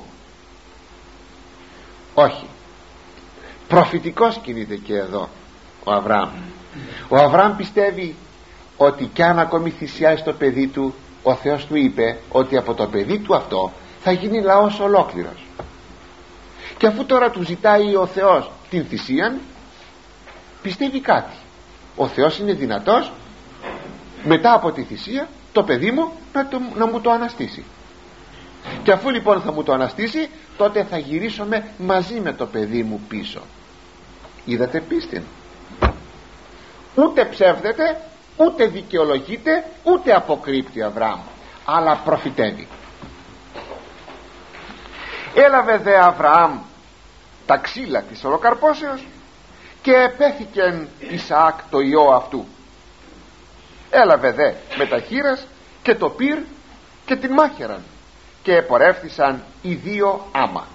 Όχι. Προφητικός κινείται και εδώ ο Αβραάμ. Ο Αβραάμ πιστεύει ότι κι αν ακόμη θυσιάζει το παιδί του, ο Θεός του είπε ότι από το παιδί του αυτό θα γίνει λαός ολόκληρος. Και αφού τώρα του ζητάει ο Θεός την θυσία, πιστεύει κάτι. Ο Θεός είναι δυνατός μετά από τη θυσία το παιδί μου να, το, να μου το αναστήσει. Και αφού λοιπόν θα μου το αναστήσει, τότε θα γυρίσουμε μαζί με το παιδί μου πίσω. Είδατε πίστην? Ούτε ψεύδεται, ούτε δικαιολογείται, ούτε αποκρύπτει ο Αβραάμ, αλλά προφητεύει. Έλαβε δε Αβραάμ τα ξύλα της ολοκαρπώσεως και επέθηκεν Ισαάκ το ιό αυτού. Έλαβε δε με τα χείλας και το πυρ και την μάχαιραν και επορεύθησαν οι δύο άμα.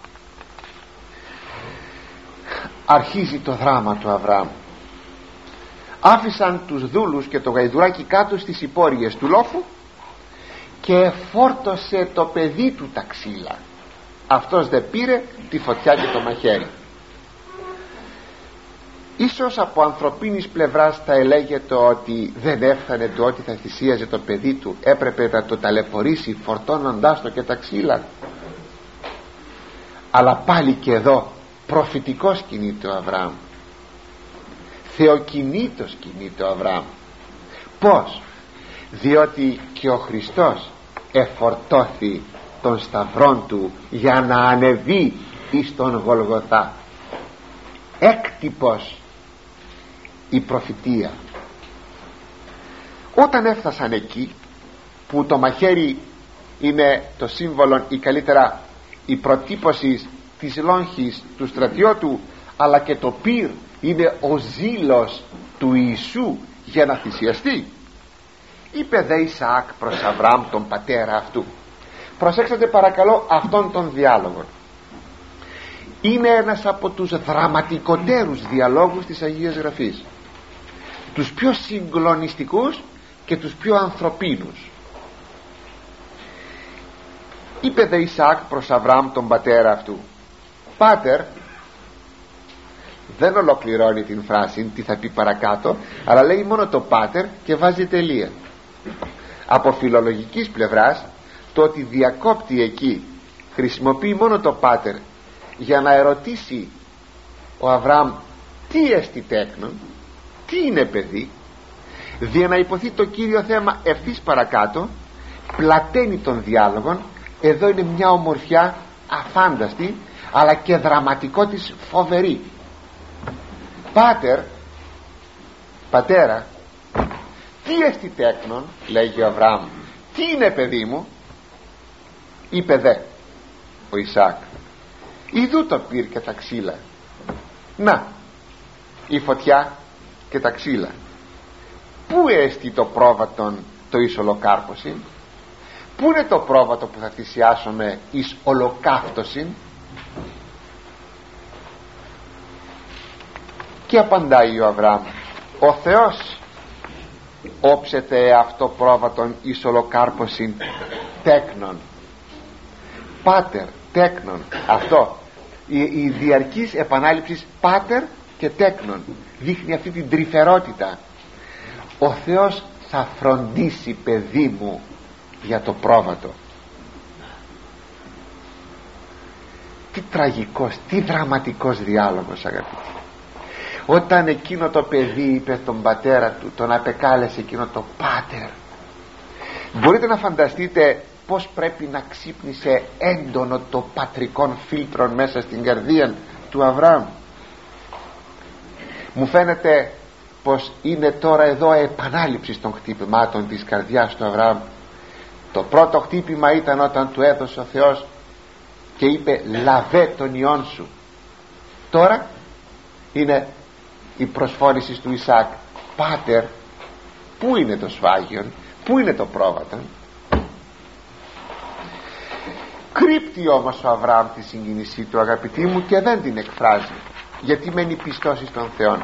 Αρχίζει το δράμα του Αβραάμ. Άφησαν τους δούλους και το γαϊδουράκι κάτω στις υπόρειες του λόφου και φόρτωσε το παιδί του τα ξύλα. Αυτός δε πήρε τη φωτιά και το μαχαίρι. Ίσως από ανθρωπίνης πλευράς θα ελέγεται ότι δεν έφτανε το ότι θα θυσίαζε το παιδί του, έπρεπε να το ταλαιπωρήσει φορτώνοντάς το και τα ξύλα. Αλλά πάλι και εδώ προφητικός κινείται ο Αβραάμ, θεοκινήτος κινείται ο Αβραάμ. Πως? Διότι και ο Χριστός εφορτώθη των σταυρών του για να ανεβεί εις τον Γολγοθά. Έκτυπος η προφητεία. Όταν έφτασαν εκεί που το μαχαίρι είναι το σύμβολο ή καλύτερα η προτύπωση της λόγχης του στρατιώτου, αλλά και το πυρ είναι ο ζήλος του Ιησού για να θυσιαστεί, είπε δε Ισαάκ προς Αβραάμ τον πατέρα αυτού. Προσέξτε παρακαλώ αυτόν τον διάλογο. Είναι ένας από τους δραματικότερους διαλόγους της Αγίας Γραφής, τους πιο συγκλονιστικούς και τους πιο ανθρωπίνους. Είπε δε Ισαάκ προς Αβραάμ τον πατέρα αυτού. Πάτερ, δεν ολοκληρώνει την φράση, τι θα πει παρακάτω, αλλά λέει μόνο το πάτερ και βάζει τελεία. Από φιλολογικής πλευράς, το ότι διακόπτει εκεί, χρησιμοποιεί μόνο το πάτερ για να ερωτήσει ο Αβραάμ τι εστί τέκνον, τι είναι παιδί, για να υποθεί το κύριο θέμα ευθύς παρακάτω, πλαταίνει τον διάλογο. Εδώ είναι μια ομορφιά αφάνταστη αλλά και δραματικό της φοβερή. Πάτερ, πατέρα, τι εστί τέκνον, λέγει ο Αβραάμ, τι είναι παιδί μου? Είπε δε ο Ισαάκ, ιδού το πυρ και τα ξύλα, να η φωτιά και τα ξύλα. Πού έστι το πρόβατον το εις ολοκάρπωσιν? Πού είναι το πρόβατο που θα θυσιάσουμε εις ολοκαύτωσιν? Και απαντάει ο Αβραάμ: ο Θεός όψεται αυτό πρόβατον εις ολοκάρπωσιν τέκνον. Πάτερ, τέκνον, αυτό η, η διαρκής επανάληψη πάτερ και τέκνον δείχνει αυτή την τρυφερότητα. Ο Θεός θα φροντίσει, παιδί μου, για το πρόβατο. Τι τραγικός, τι δραματικός διάλογος, αγαπητοί. Όταν εκείνο το παιδί είπε τον πατέρα του, τον απεκάλεσε εκείνο το πάτερ, μπορείτε να φανταστείτε πως πρέπει να ξύπνησε έντονο το πατρικόν φίλτρο μέσα στην καρδία του Αβραάμ. Μου φαίνεται πως είναι τώρα εδώ επανάληψη των χτυπημάτων της καρδιάς του Αβραάμ. Το πρώτο χτύπημα ήταν όταν του έδωσε ο Θεός και είπε λαβέ τον ιόν σου. Τώρα είναι η προσφόρηση του Ισαάκ: πάτερ, πού είναι το σφάγιον, πού είναι το πρόβατο? Κρύπτει όμως ο Αβραάμ τη συγκίνησή του, αγαπητοί μου, και δεν την εκφράζει, γιατί μένει πιστός εις τον Θεόν.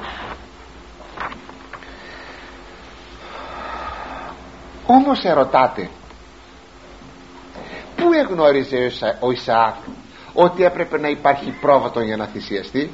Όμως ερωτάτε, πού εγνώριζε ο Ισαάκ ότι έπρεπε να υπάρχει πρόβατο για να θυσιαστεί,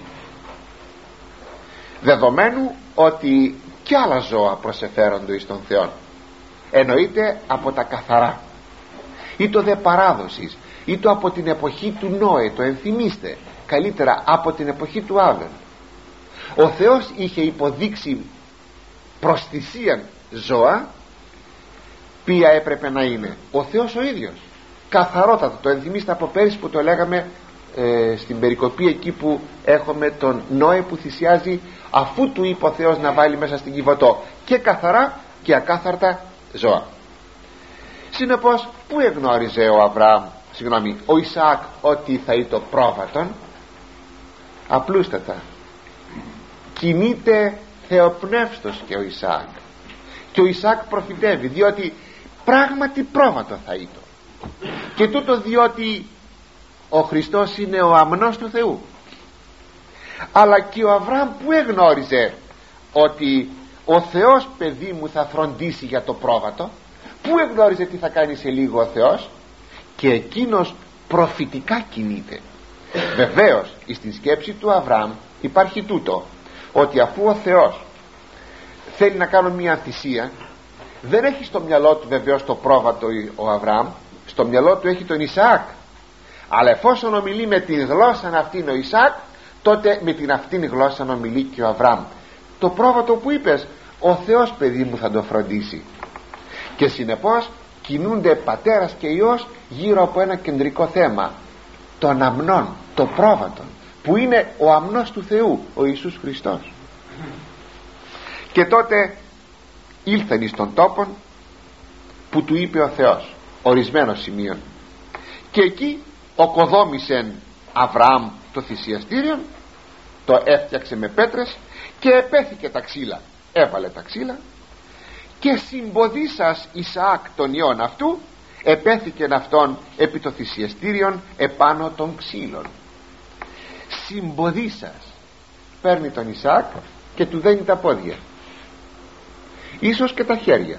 δεδομένου ότι κι άλλα ζώα προσεφέρονται εις τον Θεόν? Εννοείται από τα καθαρά, ή το δε παράδοσης, ή το από την εποχή του Νόε, το ενθυμίστε, καλύτερα από την εποχή του Άβελ. Ο Θεός είχε υποδείξει προς θυσίαν ζώα, ποια έπρεπε να είναι? Ο Θεός ο ίδιος, καθαρότατο. Το ενθυμίστε από πέρυσι που το λέγαμε ε, στην περικοπή, εκεί που έχουμε τον Νόε που θυσιάζει, αφού του είπε ο Θεός να βάλει μέσα στην Κιβωτό και καθαρά και ακάθαρτα ζώα. Συνεπώς, πού εγνώριζε ο Αβραάμ, συγγνώμη, ο Ισαάκ, ότι θα είναι το πρόβατον? Απλούστατα, κινείται θεοπνεύστος και ο Ισαάκ, και ο Ισαάκ προφητεύει, διότι πράγματι πρόβατο θα είναι, και τούτο διότι ο Χριστός είναι ο αμνός του Θεού. Αλλά και ο Αβραάμ που εγνώριζε ότι ο Θεός, παιδί μου, θα φροντίσει για το πρόβατο? Πού εγνώριζε τι θα κάνει σε λίγο ο Θεός? Και εκείνος προφητικά κινείται. Βεβαίως στην σκέψη του Αβραάμ υπάρχει τούτο, ότι αφού ο Θεός θέλει να κάνω μια θυσία, δεν έχει στο μυαλό του βεβαίως το πρόβατο ο Αβραάμ, στο μυαλό του έχει τον Ισαάκ. Αλλά εφόσον ομιλεί με την γλώσσα αυτήν ο Ισαάκ, τότε με την αυτήν γλώσσα ομιλεί και ο Αβραάμ. Το πρόβατο που είπες, ο Θεός, παιδί μου, θα το φροντίσει. Και συνεπώς κινούνται πατέρας και Υιός γύρω από ένα κεντρικό θέμα, των αμνών, το πρόβατο, που είναι ο αμνός του Θεού, ο Ιησούς Χριστός. Και τότε ήλθαν εις τον τόπον που του είπε ο Θεός, ορισμένο σημείο, και εκεί οκοδόμησεν Αβραάμ το θυσιαστήριο, το έφτιαξε με πέτρες και επέθηκε τα ξύλα, έβαλε τα ξύλα, και συμποδίσας Ισαάκ τον ιόν αυτού, επέθηκεν αυτόν επί το θυσιαστήριον επάνω των ξύλων. Συμποδίσας, παίρνει τον Ισαάκ και του δένει τα πόδια, ίσως και τα χέρια.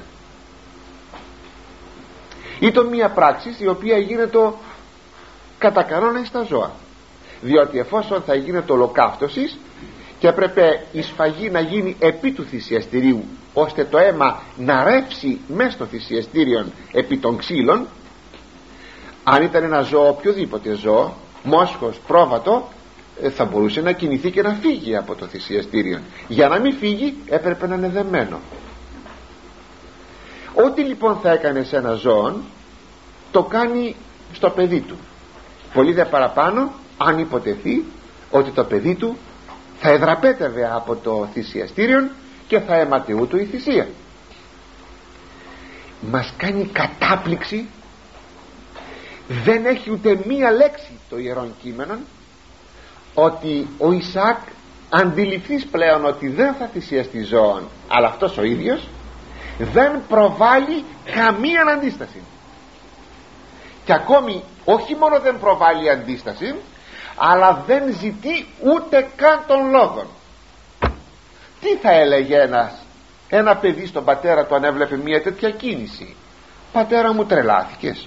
Ήταν μια πράξη η οποία γίνεται κατά κανόνα στα ζώα, διότι εφόσον θα γίνεται ολοκαύτωσης και έπρεπε η σφαγή να γίνει επί του θυσιαστηρίου, ώστε το αίμα να ρεύσει μέσα στο θυσιαστήριο επί των ξύλων, αν ήταν ένα ζώο, οποιοδήποτε ζώο, μόσχος, πρόβατο, θα μπορούσε να κινηθεί και να φύγει από το θυσιαστήριο. Για να μην φύγει έπρεπε να είναι δεμένο. Ό,τι λοιπόν θα έκανε σε ένα ζώο, το κάνει στο παιδί του. Πολύ δε παραπάνω αν υποτεθεί ότι το παιδί του θα εδραπέτευε από το θυσιαστήριο και θα αιματιούτο η θυσία. Μας κάνει κατάπληξη, δεν έχει ούτε μία λέξη το Ιερόν Κείμενο, ότι ο Ισαάκ αντιληφθείς πλέον ότι δεν θα θυσιαστεί ζώων, αλλά αυτός ο ίδιος δεν προβάλλει καμία αντίσταση. Και ακόμη όχι μόνο δεν προβάλλει αντίσταση, αλλά δεν ζητεί ούτε καν τον λόγο. Τι θα έλεγε ένας, ένα παιδί στον πατέρα του αν έβλεπε μια τέτοια κίνηση? Πατέρα μου, τρελάθηκες?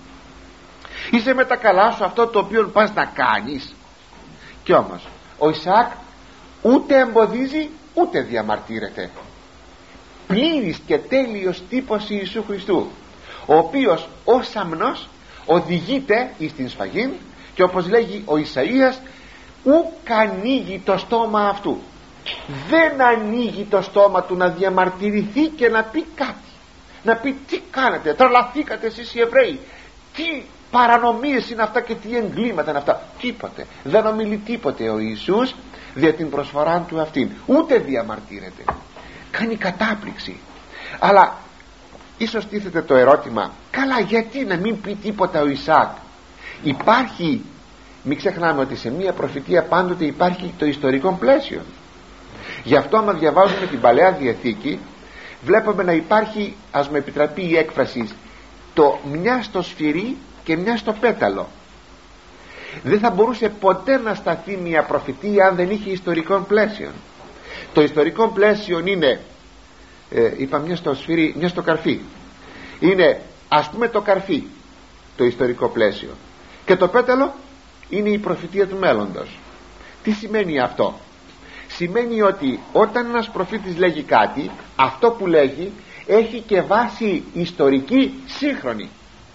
Είσαι με τα καλά σου αυτό το οποίο πας να κάνεις? Κι όμως ο Ισαάκ ούτε εμποδίζει ούτε διαμαρτύρεται. Πλήρης και τέλειος τύπος Ιησού Χριστού, ο οποίος ως αμνός οδηγείται εις την σφαγή, και όπως λέγει ο Ισαΐας, ουκ ανοίγει το στόμα αυτού. Δεν ανοίγει το στόμα του να διαμαρτυρηθεί και να πει κάτι, να πει τι κάνετε, τρελαθήκατε εσείς οι Εβραίοι, τι παρανομίες είναι αυτά και τι εγκλήματα είναι αυτά. Τίποτε, δεν ομιλεί τίποτε ο Ιησούς δια την προσφορά του αυτήν, ούτε διαμαρτύρεται, κάνει κατάπληξη. Αλλά ίσως τίθεται το ερώτημα, καλά, γιατί να μην πει τίποτα ο Ισαάκ? Υπάρχει, μην ξεχνάμε ότι σε μία προφητεία πάντοτε υπάρχει το ιστορικό πλαίσιο. Γι' αυτό άμα διαβάζουμε την Παλαιά Διαθήκη, βλέπουμε να υπάρχει, ας με επιτραπεί η έκφραση, το μια στο σφυρί και μια στο πέταλο. Δεν θα μπορούσε ποτέ να σταθεί μια προφητεία αν δεν είχε ιστορικό πλαίσιο. Το ιστορικό πλαίσιο είναι, ε, είπα μια στο σφυρί, μια στο καρφί. Είναι, ας πούμε, το καρφί, το ιστορικό πλαίσιο, και το πέταλο είναι η προφητεία του μέλλοντος. Τι σημαίνει αυτό? Σημαίνει ότι όταν ένας προφήτης λέγει κάτι, αυτό που λέγει έχει και βάση ιστορική σύγχρονη,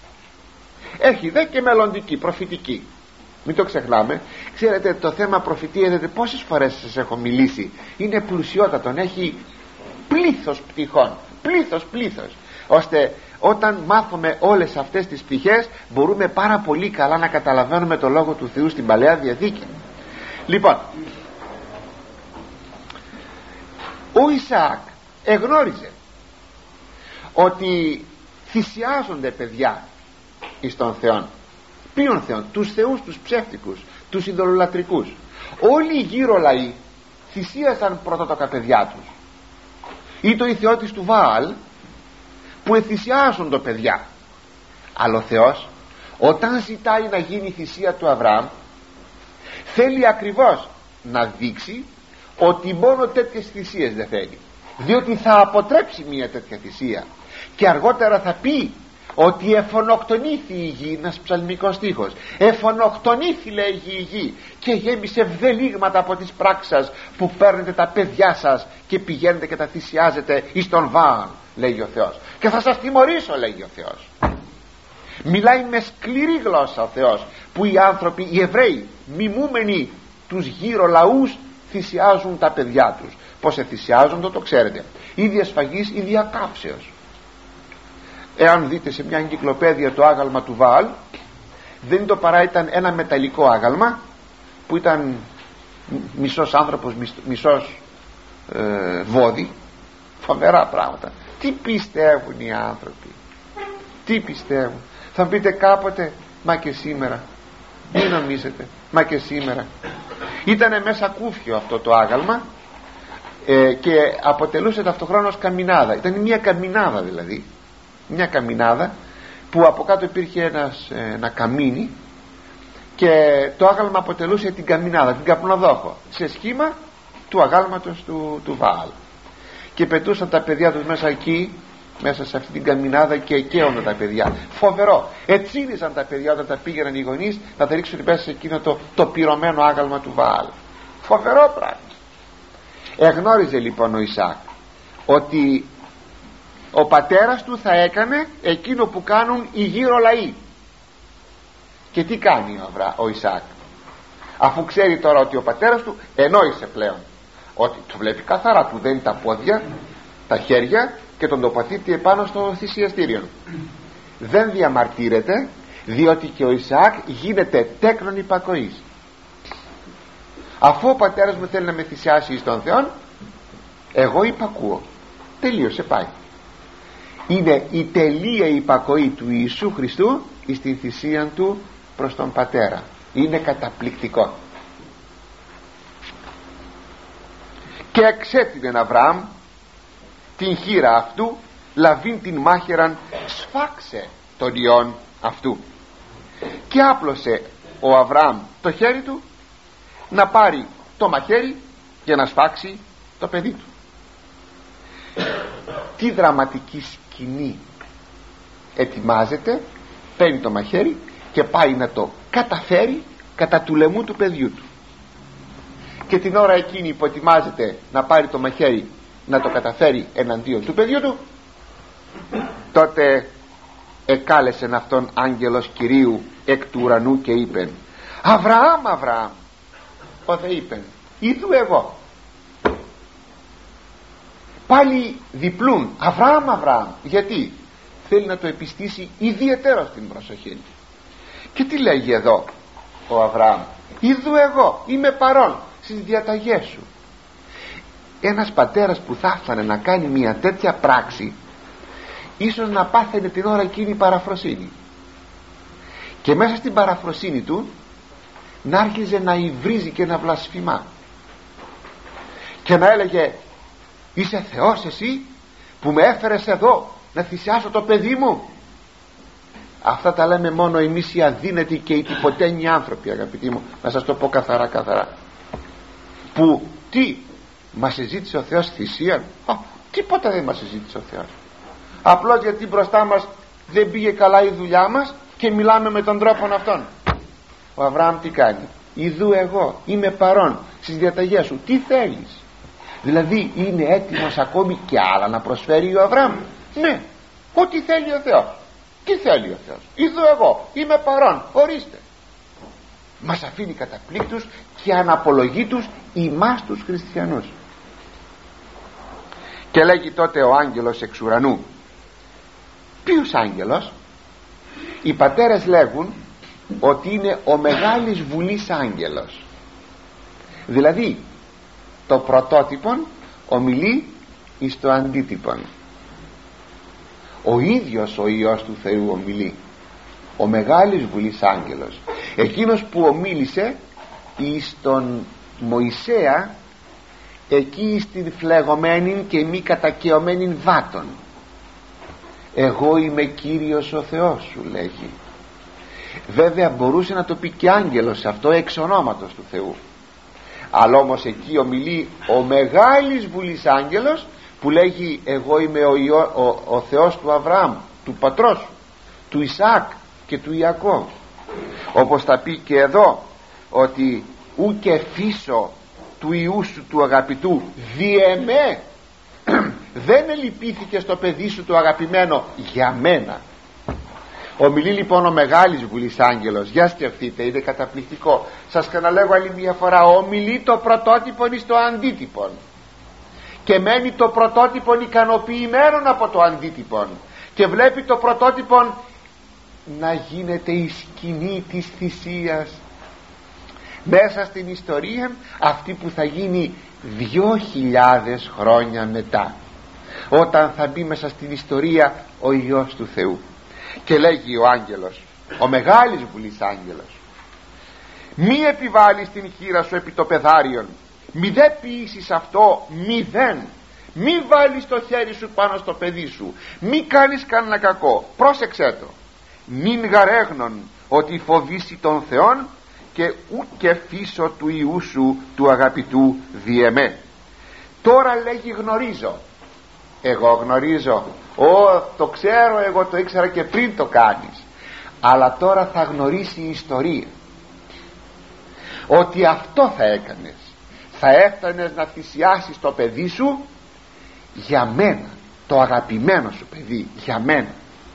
έχει δε και μελλοντική, προφητική. Μην το ξεχνάμε. Ξέρετε, το θέμα προφητεία, είδατε πόσες φορές σας έχω μιλήσει, είναι πλουσιότατο, έχει πλήθος πτυχών, πλήθος πλήθος, ώστε όταν μάθουμε όλες αυτές τις πτυχές μπορούμε πάρα πολύ καλά να καταλαβαίνουμε το Λόγο του Θεού στην Παλαιά Διαθήκη. Λοιπόν, ο Ισαάκ εγνώριζε ότι θυσιάζονται παιδιά εις τον Θεόν. Ποιον Θεόν? Τους θεούς τους ψεύτικους, τους ειδωλολατρικούς. Όλοι οι γύρω λαοί θυσίασαν πρωτότοκα παιδιά τους, ή το ιθιώτης του Βαάλ που εθυσιάζουν το παιδιά. Αλλά ο Θεός όταν ζητάει να γίνει η θυσία του Αβραάμ, θέλει ακριβώς να δείξει ότι μόνο τέτοιες θυσίες δεν θέλει, διότι θα αποτρέψει μια τέτοια θυσία, και αργότερα θα πει ότι εφονοκτονήθη η γη, ένας ψαλμικός στίχος, εφονοκτονήθη λέγει η γη και γέμισε βδελίγματα από τις πράξεις σας που παίρνετε τα παιδιά σας και πηγαίνετε και τα θυσιάζετε εις τον Βαάλ, λέγει ο Θεός, και θα σας τιμωρήσω, λέγει ο Θεός. Μιλάει με σκληρή γλώσσα ο Θεός, που οι άνθρωποι, οι Εβραίοι, μιμούμενοι τους γύρω λαούς, θυσιάζουν τα παιδιά τους. Πως εθυσιάζουν το, το ξέρετε, ή διασφαγής ή διακάψεως. Εάν δείτε σε μια εγκυκλοπαίδεια το άγαλμα του Βαάλ, δεν είναι το παρά, ήταν ένα μεταλλικό άγαλμα που ήταν μισός άνθρωπος, μισός ε, βόδι. Φοβερά πράγματα. Τι πιστεύουν οι άνθρωποι, τι πιστεύουν? Θα πείτε κάποτε, μα και σήμερα, μην νομίζετε, μα και σήμερα. Ήτανε μέσα κούφιο αυτό το άγαλμα, ε, και αποτελούσε ταυτοχρόνως καμινάδα. Ήταν μια καμινάδα, δηλαδή μια καμινάδα που από κάτω υπήρχε ένας, ένα καμίνι, και το άγαλμα αποτελούσε την καμινάδα, την καπνοδόχο, σε σχήμα του αγάλματος του, του Βαάλ, και πετούσαν τα παιδιά τους μέσα εκεί, μέσα σε αυτή την καμινάδα, και εκαίωναν τα παιδιά. Φοβερό. Ετσίνησαν τα παιδιά όταν τα πήγαιναν οι γονείς να τα ρίξουν μέσα σε εκείνο το, το πυρωμένο άγαλμα του Βαάλ. Φοβερό πράγμα. Εγνώριζε λοιπόν ο Ισαάκ ότι ο πατέρας του θα έκανε εκείνο που κάνουν οι γύρω λαοί. Και τι κάνει ο, Αβρα, ο Ισαάκ? Αφού ξέρει τώρα ότι ο πατέρας του, ενόησε πλέον ότι του βλέπει καθαρά, του δένει τα πόδια, τα χέρια και τον τοποθετεί επάνω στο θυσιαστήριο. Δεν διαμαρτύρεται, διότι και ο Ισαάκ γίνεται τέκνον υπακοής. Αφού ο πατέρας μου θέλει να με θυσιάσει εις τον Θεόν, εγώ υπακούω. Τελείωσε, πάει. Είναι η τελεία υπακοή του Ιησού Χριστού εις την θυσία του προς τον πατέρα. Είναι καταπληκτικό. Και εξέτεινε Αβραάμ την χείρα αυτού, λαβήν την μάχαιραν, σφάξε τον ιόν αυτού, και άπλωσε ο Αβραάμ το χέρι του να πάρει το μαχαίρι για να σφάξει το παιδί του. Τι δραματική σκηνή! Ετοιμάζεται, παίρνει το μαχαίρι και πάει να το καταφέρει κατά του λαιμού του παιδιού του. Και την ώρα εκείνη που ετοιμάζεται να πάρει το μαχαίρι να το καταφέρει εναντίον του παιδιού του, τότε εκάλεσεν αυτόν άγγελος Κυρίου εκ του ουρανού και είπεν: Αβραάμ, Αβραάμ. Ο δε είπεν: Ιδού εγώ. Πάλι διπλούν: Αβραάμ, Αβραάμ. Γιατί? Θέλει να το επιστήσει ιδιαίτερα στην προσοχή. Και τι λέγει εδώ ο Αβραάμ? Ιδού εγώ, είμαι παρόν στις διαταγές σου. Ένας πατέρας που θα έφτανε να κάνει μια τέτοια πράξη, ίσως να πάθαινε την ώρα εκείνη παραφροσύνη, και μέσα στην παραφροσύνη του να άρχιζε να υβρίζει και να βλασφημά και να έλεγε: Είσαι Θεός εσύ που με έφερες εδώ να θυσιάσω το παιδί μου? Αυτά τα λέμε μόνο εμείς οι αδύνατοι και οι τυποτένιοι άνθρωποι, αγαπητοί μου, να σας το πω καθαρά καθαρά. Που τι μας συζήτησε ο Θεός θυσία? Α, τίποτα δεν μας συζήτησε ο Θεός. Απλώς γιατί μπροστά μας δεν πήγε καλά η δουλειά μας και μιλάμε με τον τρόπο αυτόν. Ο Αβραάμ τι κάνει? Ιδού εγώ, είμαι παρόν στις διαταγές σου. Τι θέλεις? Δηλαδή είναι έτοιμος ακόμη και άλλα να προσφέρει ο Αβραάμ? Ναι, ό,τι θέλει ο Θεός. Τι θέλει ο Θεός? Ιδού εγώ, είμαι παρόν, ορίστε. Μας αφήνει καταπλήκτους και αναπολογεί τους ημάς τους χριστιανούς. Και λέγει τότε ο άγγελος εξ ουρανού. Ποιος άγγελος? Οι πατέρες λέγουν ότι είναι ο μεγάλης βουλής άγγελος. Δηλαδή το πρωτότυπον ομιλεί εις το αντίτυπον. Ο ίδιος ο Υιός του Θεού ομιλεί, ο μεγάλης βουλής άγγελος, εκείνος που ομίλησε εις τον Μωυσέα εκεί στην φλεγωμένη και μη κατακαιωμένη βάτων. Εγώ είμαι Κύριος ο Θεός σου, λέγει. Βέβαια μπορούσε να το πει και άγγελος αυτό εξ ονόματος του Θεού, αλλά όμως εκεί ομιλεί ο μεγάλης βουλής άγγελος που λέγει: εγώ είμαι ο, Υιό, ο, ο Θεός του Αβραάμ, του πατρός σου, του Ισαάκ και του Ιακώβ. Όπως θα πει και εδώ ότι ου και φύσω του Υιού σου του αγαπητού διεμέ. Δεν ελυπήθηκε στο παιδί σου το αγαπημένο για μένα. Ομιλεί λοιπόν ο μεγάλης βουλής άγγελος. Για σκεφτείτε, είναι καταπληκτικό. Σας ξαναλέγω άλλη μια φορά, ομιλεί το πρωτότυπον εις το αντίτυπον και μένει το πρωτότυπον ικανοποιημένον από το αντίτυπον και βλέπει το πρωτότυπον να γίνεται η σκηνή της θυσίας μέσα στην ιστορία αυτή που θα γίνει δυο χιλιάδες χρόνια μετά, όταν θα μπει μέσα στην ιστορία ο Υιός του Θεού. Και λέγει ο άγγελος, ο μεγάλης βουλής άγγελος: μη επιβάλλεις την χείρα σου επί το πεδάριον, μη δε ποιήσεις αυτό μηδέν, μη βάλεις το χέρι σου πάνω στο παιδί σου, μη κάνεις κανένα κακό. Πρόσεξέ το. Μην γαρέγνον ότι φοβήσει τον Θεόν και ούτε φύσω του Υιού σου του αγαπητού διεμέ. Τώρα λέγει γνωρίζω. Εγώ γνωρίζω. Ω, το ξέρω, εγώ το ήξερα και πριν το κάνεις. Αλλά τώρα θα γνωρίσει η ιστορία ότι αυτό θα έκανες. Θα έφτανες να θυσιάσεις το παιδί σου για μένα, το αγαπημένο σου παιδί, για μένα.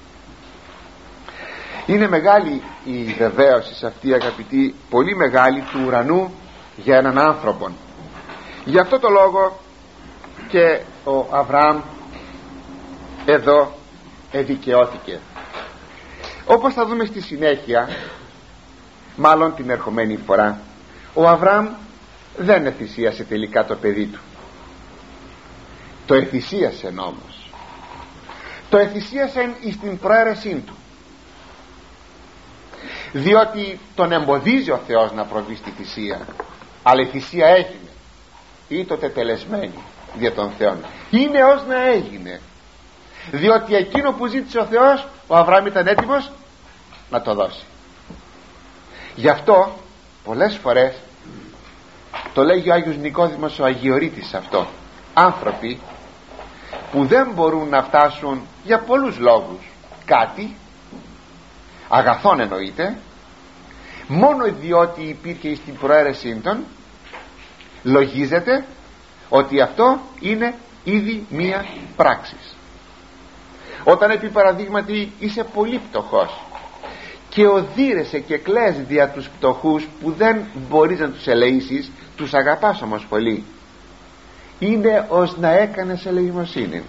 Είναι μεγάλη η βεβαίωση σε αυτή, αγαπητοί, πολύ μεγάλη, του ουρανού για έναν άνθρωπο. Γι' αυτό το λόγο και ο Αβραάμ εδώ εδικαιώθηκε. Όπως θα δούμε στη συνέχεια, μάλλον την ερχομένη φορά, ο Αβραάμ δεν εθυσίασε τελικά το παιδί του. Το εθυσίασε όμως. Το εθυσίασε εις την προαίρεσή του, διότι τον εμποδίζει ο Θεός να προβεί στη θυσία. Αλλά η θυσία έγινε, ή το τετελεσμένη δια των Θεών, είναι ως να έγινε, διότι εκείνο που ζήτησε ο Θεός, ο Αβραάμ ήταν έτοιμος να το δώσει. Γι' αυτό πολλές φορές το λέγει ο Άγιος Νικόδημος ο Αγιορείτης αυτό, άνθρωποι που δεν μπορούν να φτάσουν για πολλούς λόγους κάτι αγαθόν εννοείται, μόνο διότι υπήρχε στην προαίρεσή των, λογίζεται ότι αυτό είναι ήδη μία πράξη. Όταν επί παραδείγματι είσαι πολύ πτωχός και οδύρεσαι και κλαις δια τους πτωχούς που δεν μπορείς να τους ελεήσεις, τους αγαπάς όμως πολύ, είναι ως να έκανες ελεημοσύνη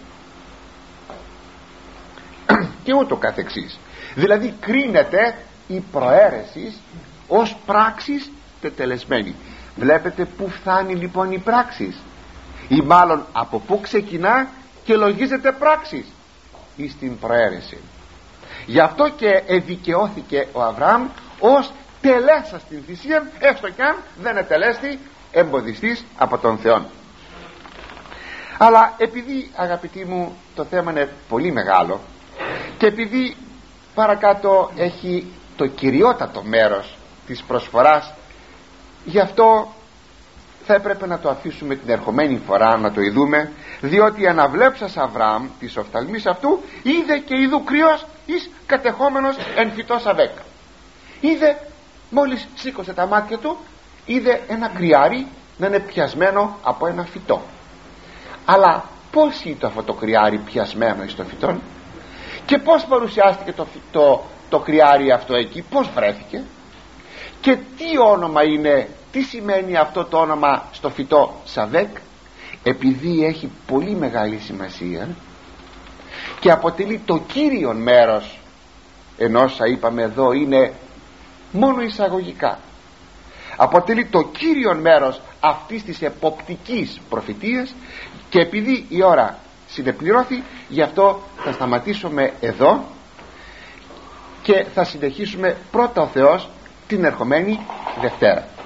και ούτω καθεξής. Δηλαδή κρίνεται η προαίρεση ως πράξης τετελεσμένη. Βλέπετε που φτάνει λοιπόν η πράξης, ή μάλλον από πού ξεκινά και λογίζεται πράξης, εις την προαίρεση. Γι' αυτό και εδικαιώθηκε ο Αβραάμ ως τελέσα στην θυσία, έστω κι αν δεν ετελέστη εμποδιστής από τον Θεό. Αλλά επειδή, αγαπητοί μου, το θέμα είναι πολύ μεγάλο και επειδή παρακάτω έχει το κυριότατο μέρος της προσφοράς, γι' αυτό θα έπρεπε να το αφήσουμε την ερχομένη φορά να το ειδούμε, διότι αναβλέψας Αβραάμ της οφθαλμής αυτού είδε και ειδού κρυός εις κατεχόμενος εν φυτό Σαβέκ. Είδε, μόλις σήκωσε τα μάτια του, είδε ένα κρυάρι να είναι πιασμένο από ένα φυτό. Αλλά πώς ήταν αυτό το κρυάρι πιασμένο εις το φυτό, και πώς παρουσιάστηκε το, το, το κρυάρι αυτό εκεί, πώς βρέθηκε και τι όνομα είναι, τι σημαίνει αυτό το όνομα στο φυτό Σαβέκ? Επειδή έχει πολύ μεγάλη σημασία και αποτελεί το κύριο μέρος, ενώ όσα είπαμε εδώ είναι μόνο εισαγωγικά, αποτελεί το κύριο μέρος αυτής της εποπτικής προφητείας, και επειδή η ώρα συνεπληρώθη, γι' αυτό θα σταματήσουμε εδώ και θα συνεχίσουμε πρώτα ο Θεός την ερχομένη Δευτέρα.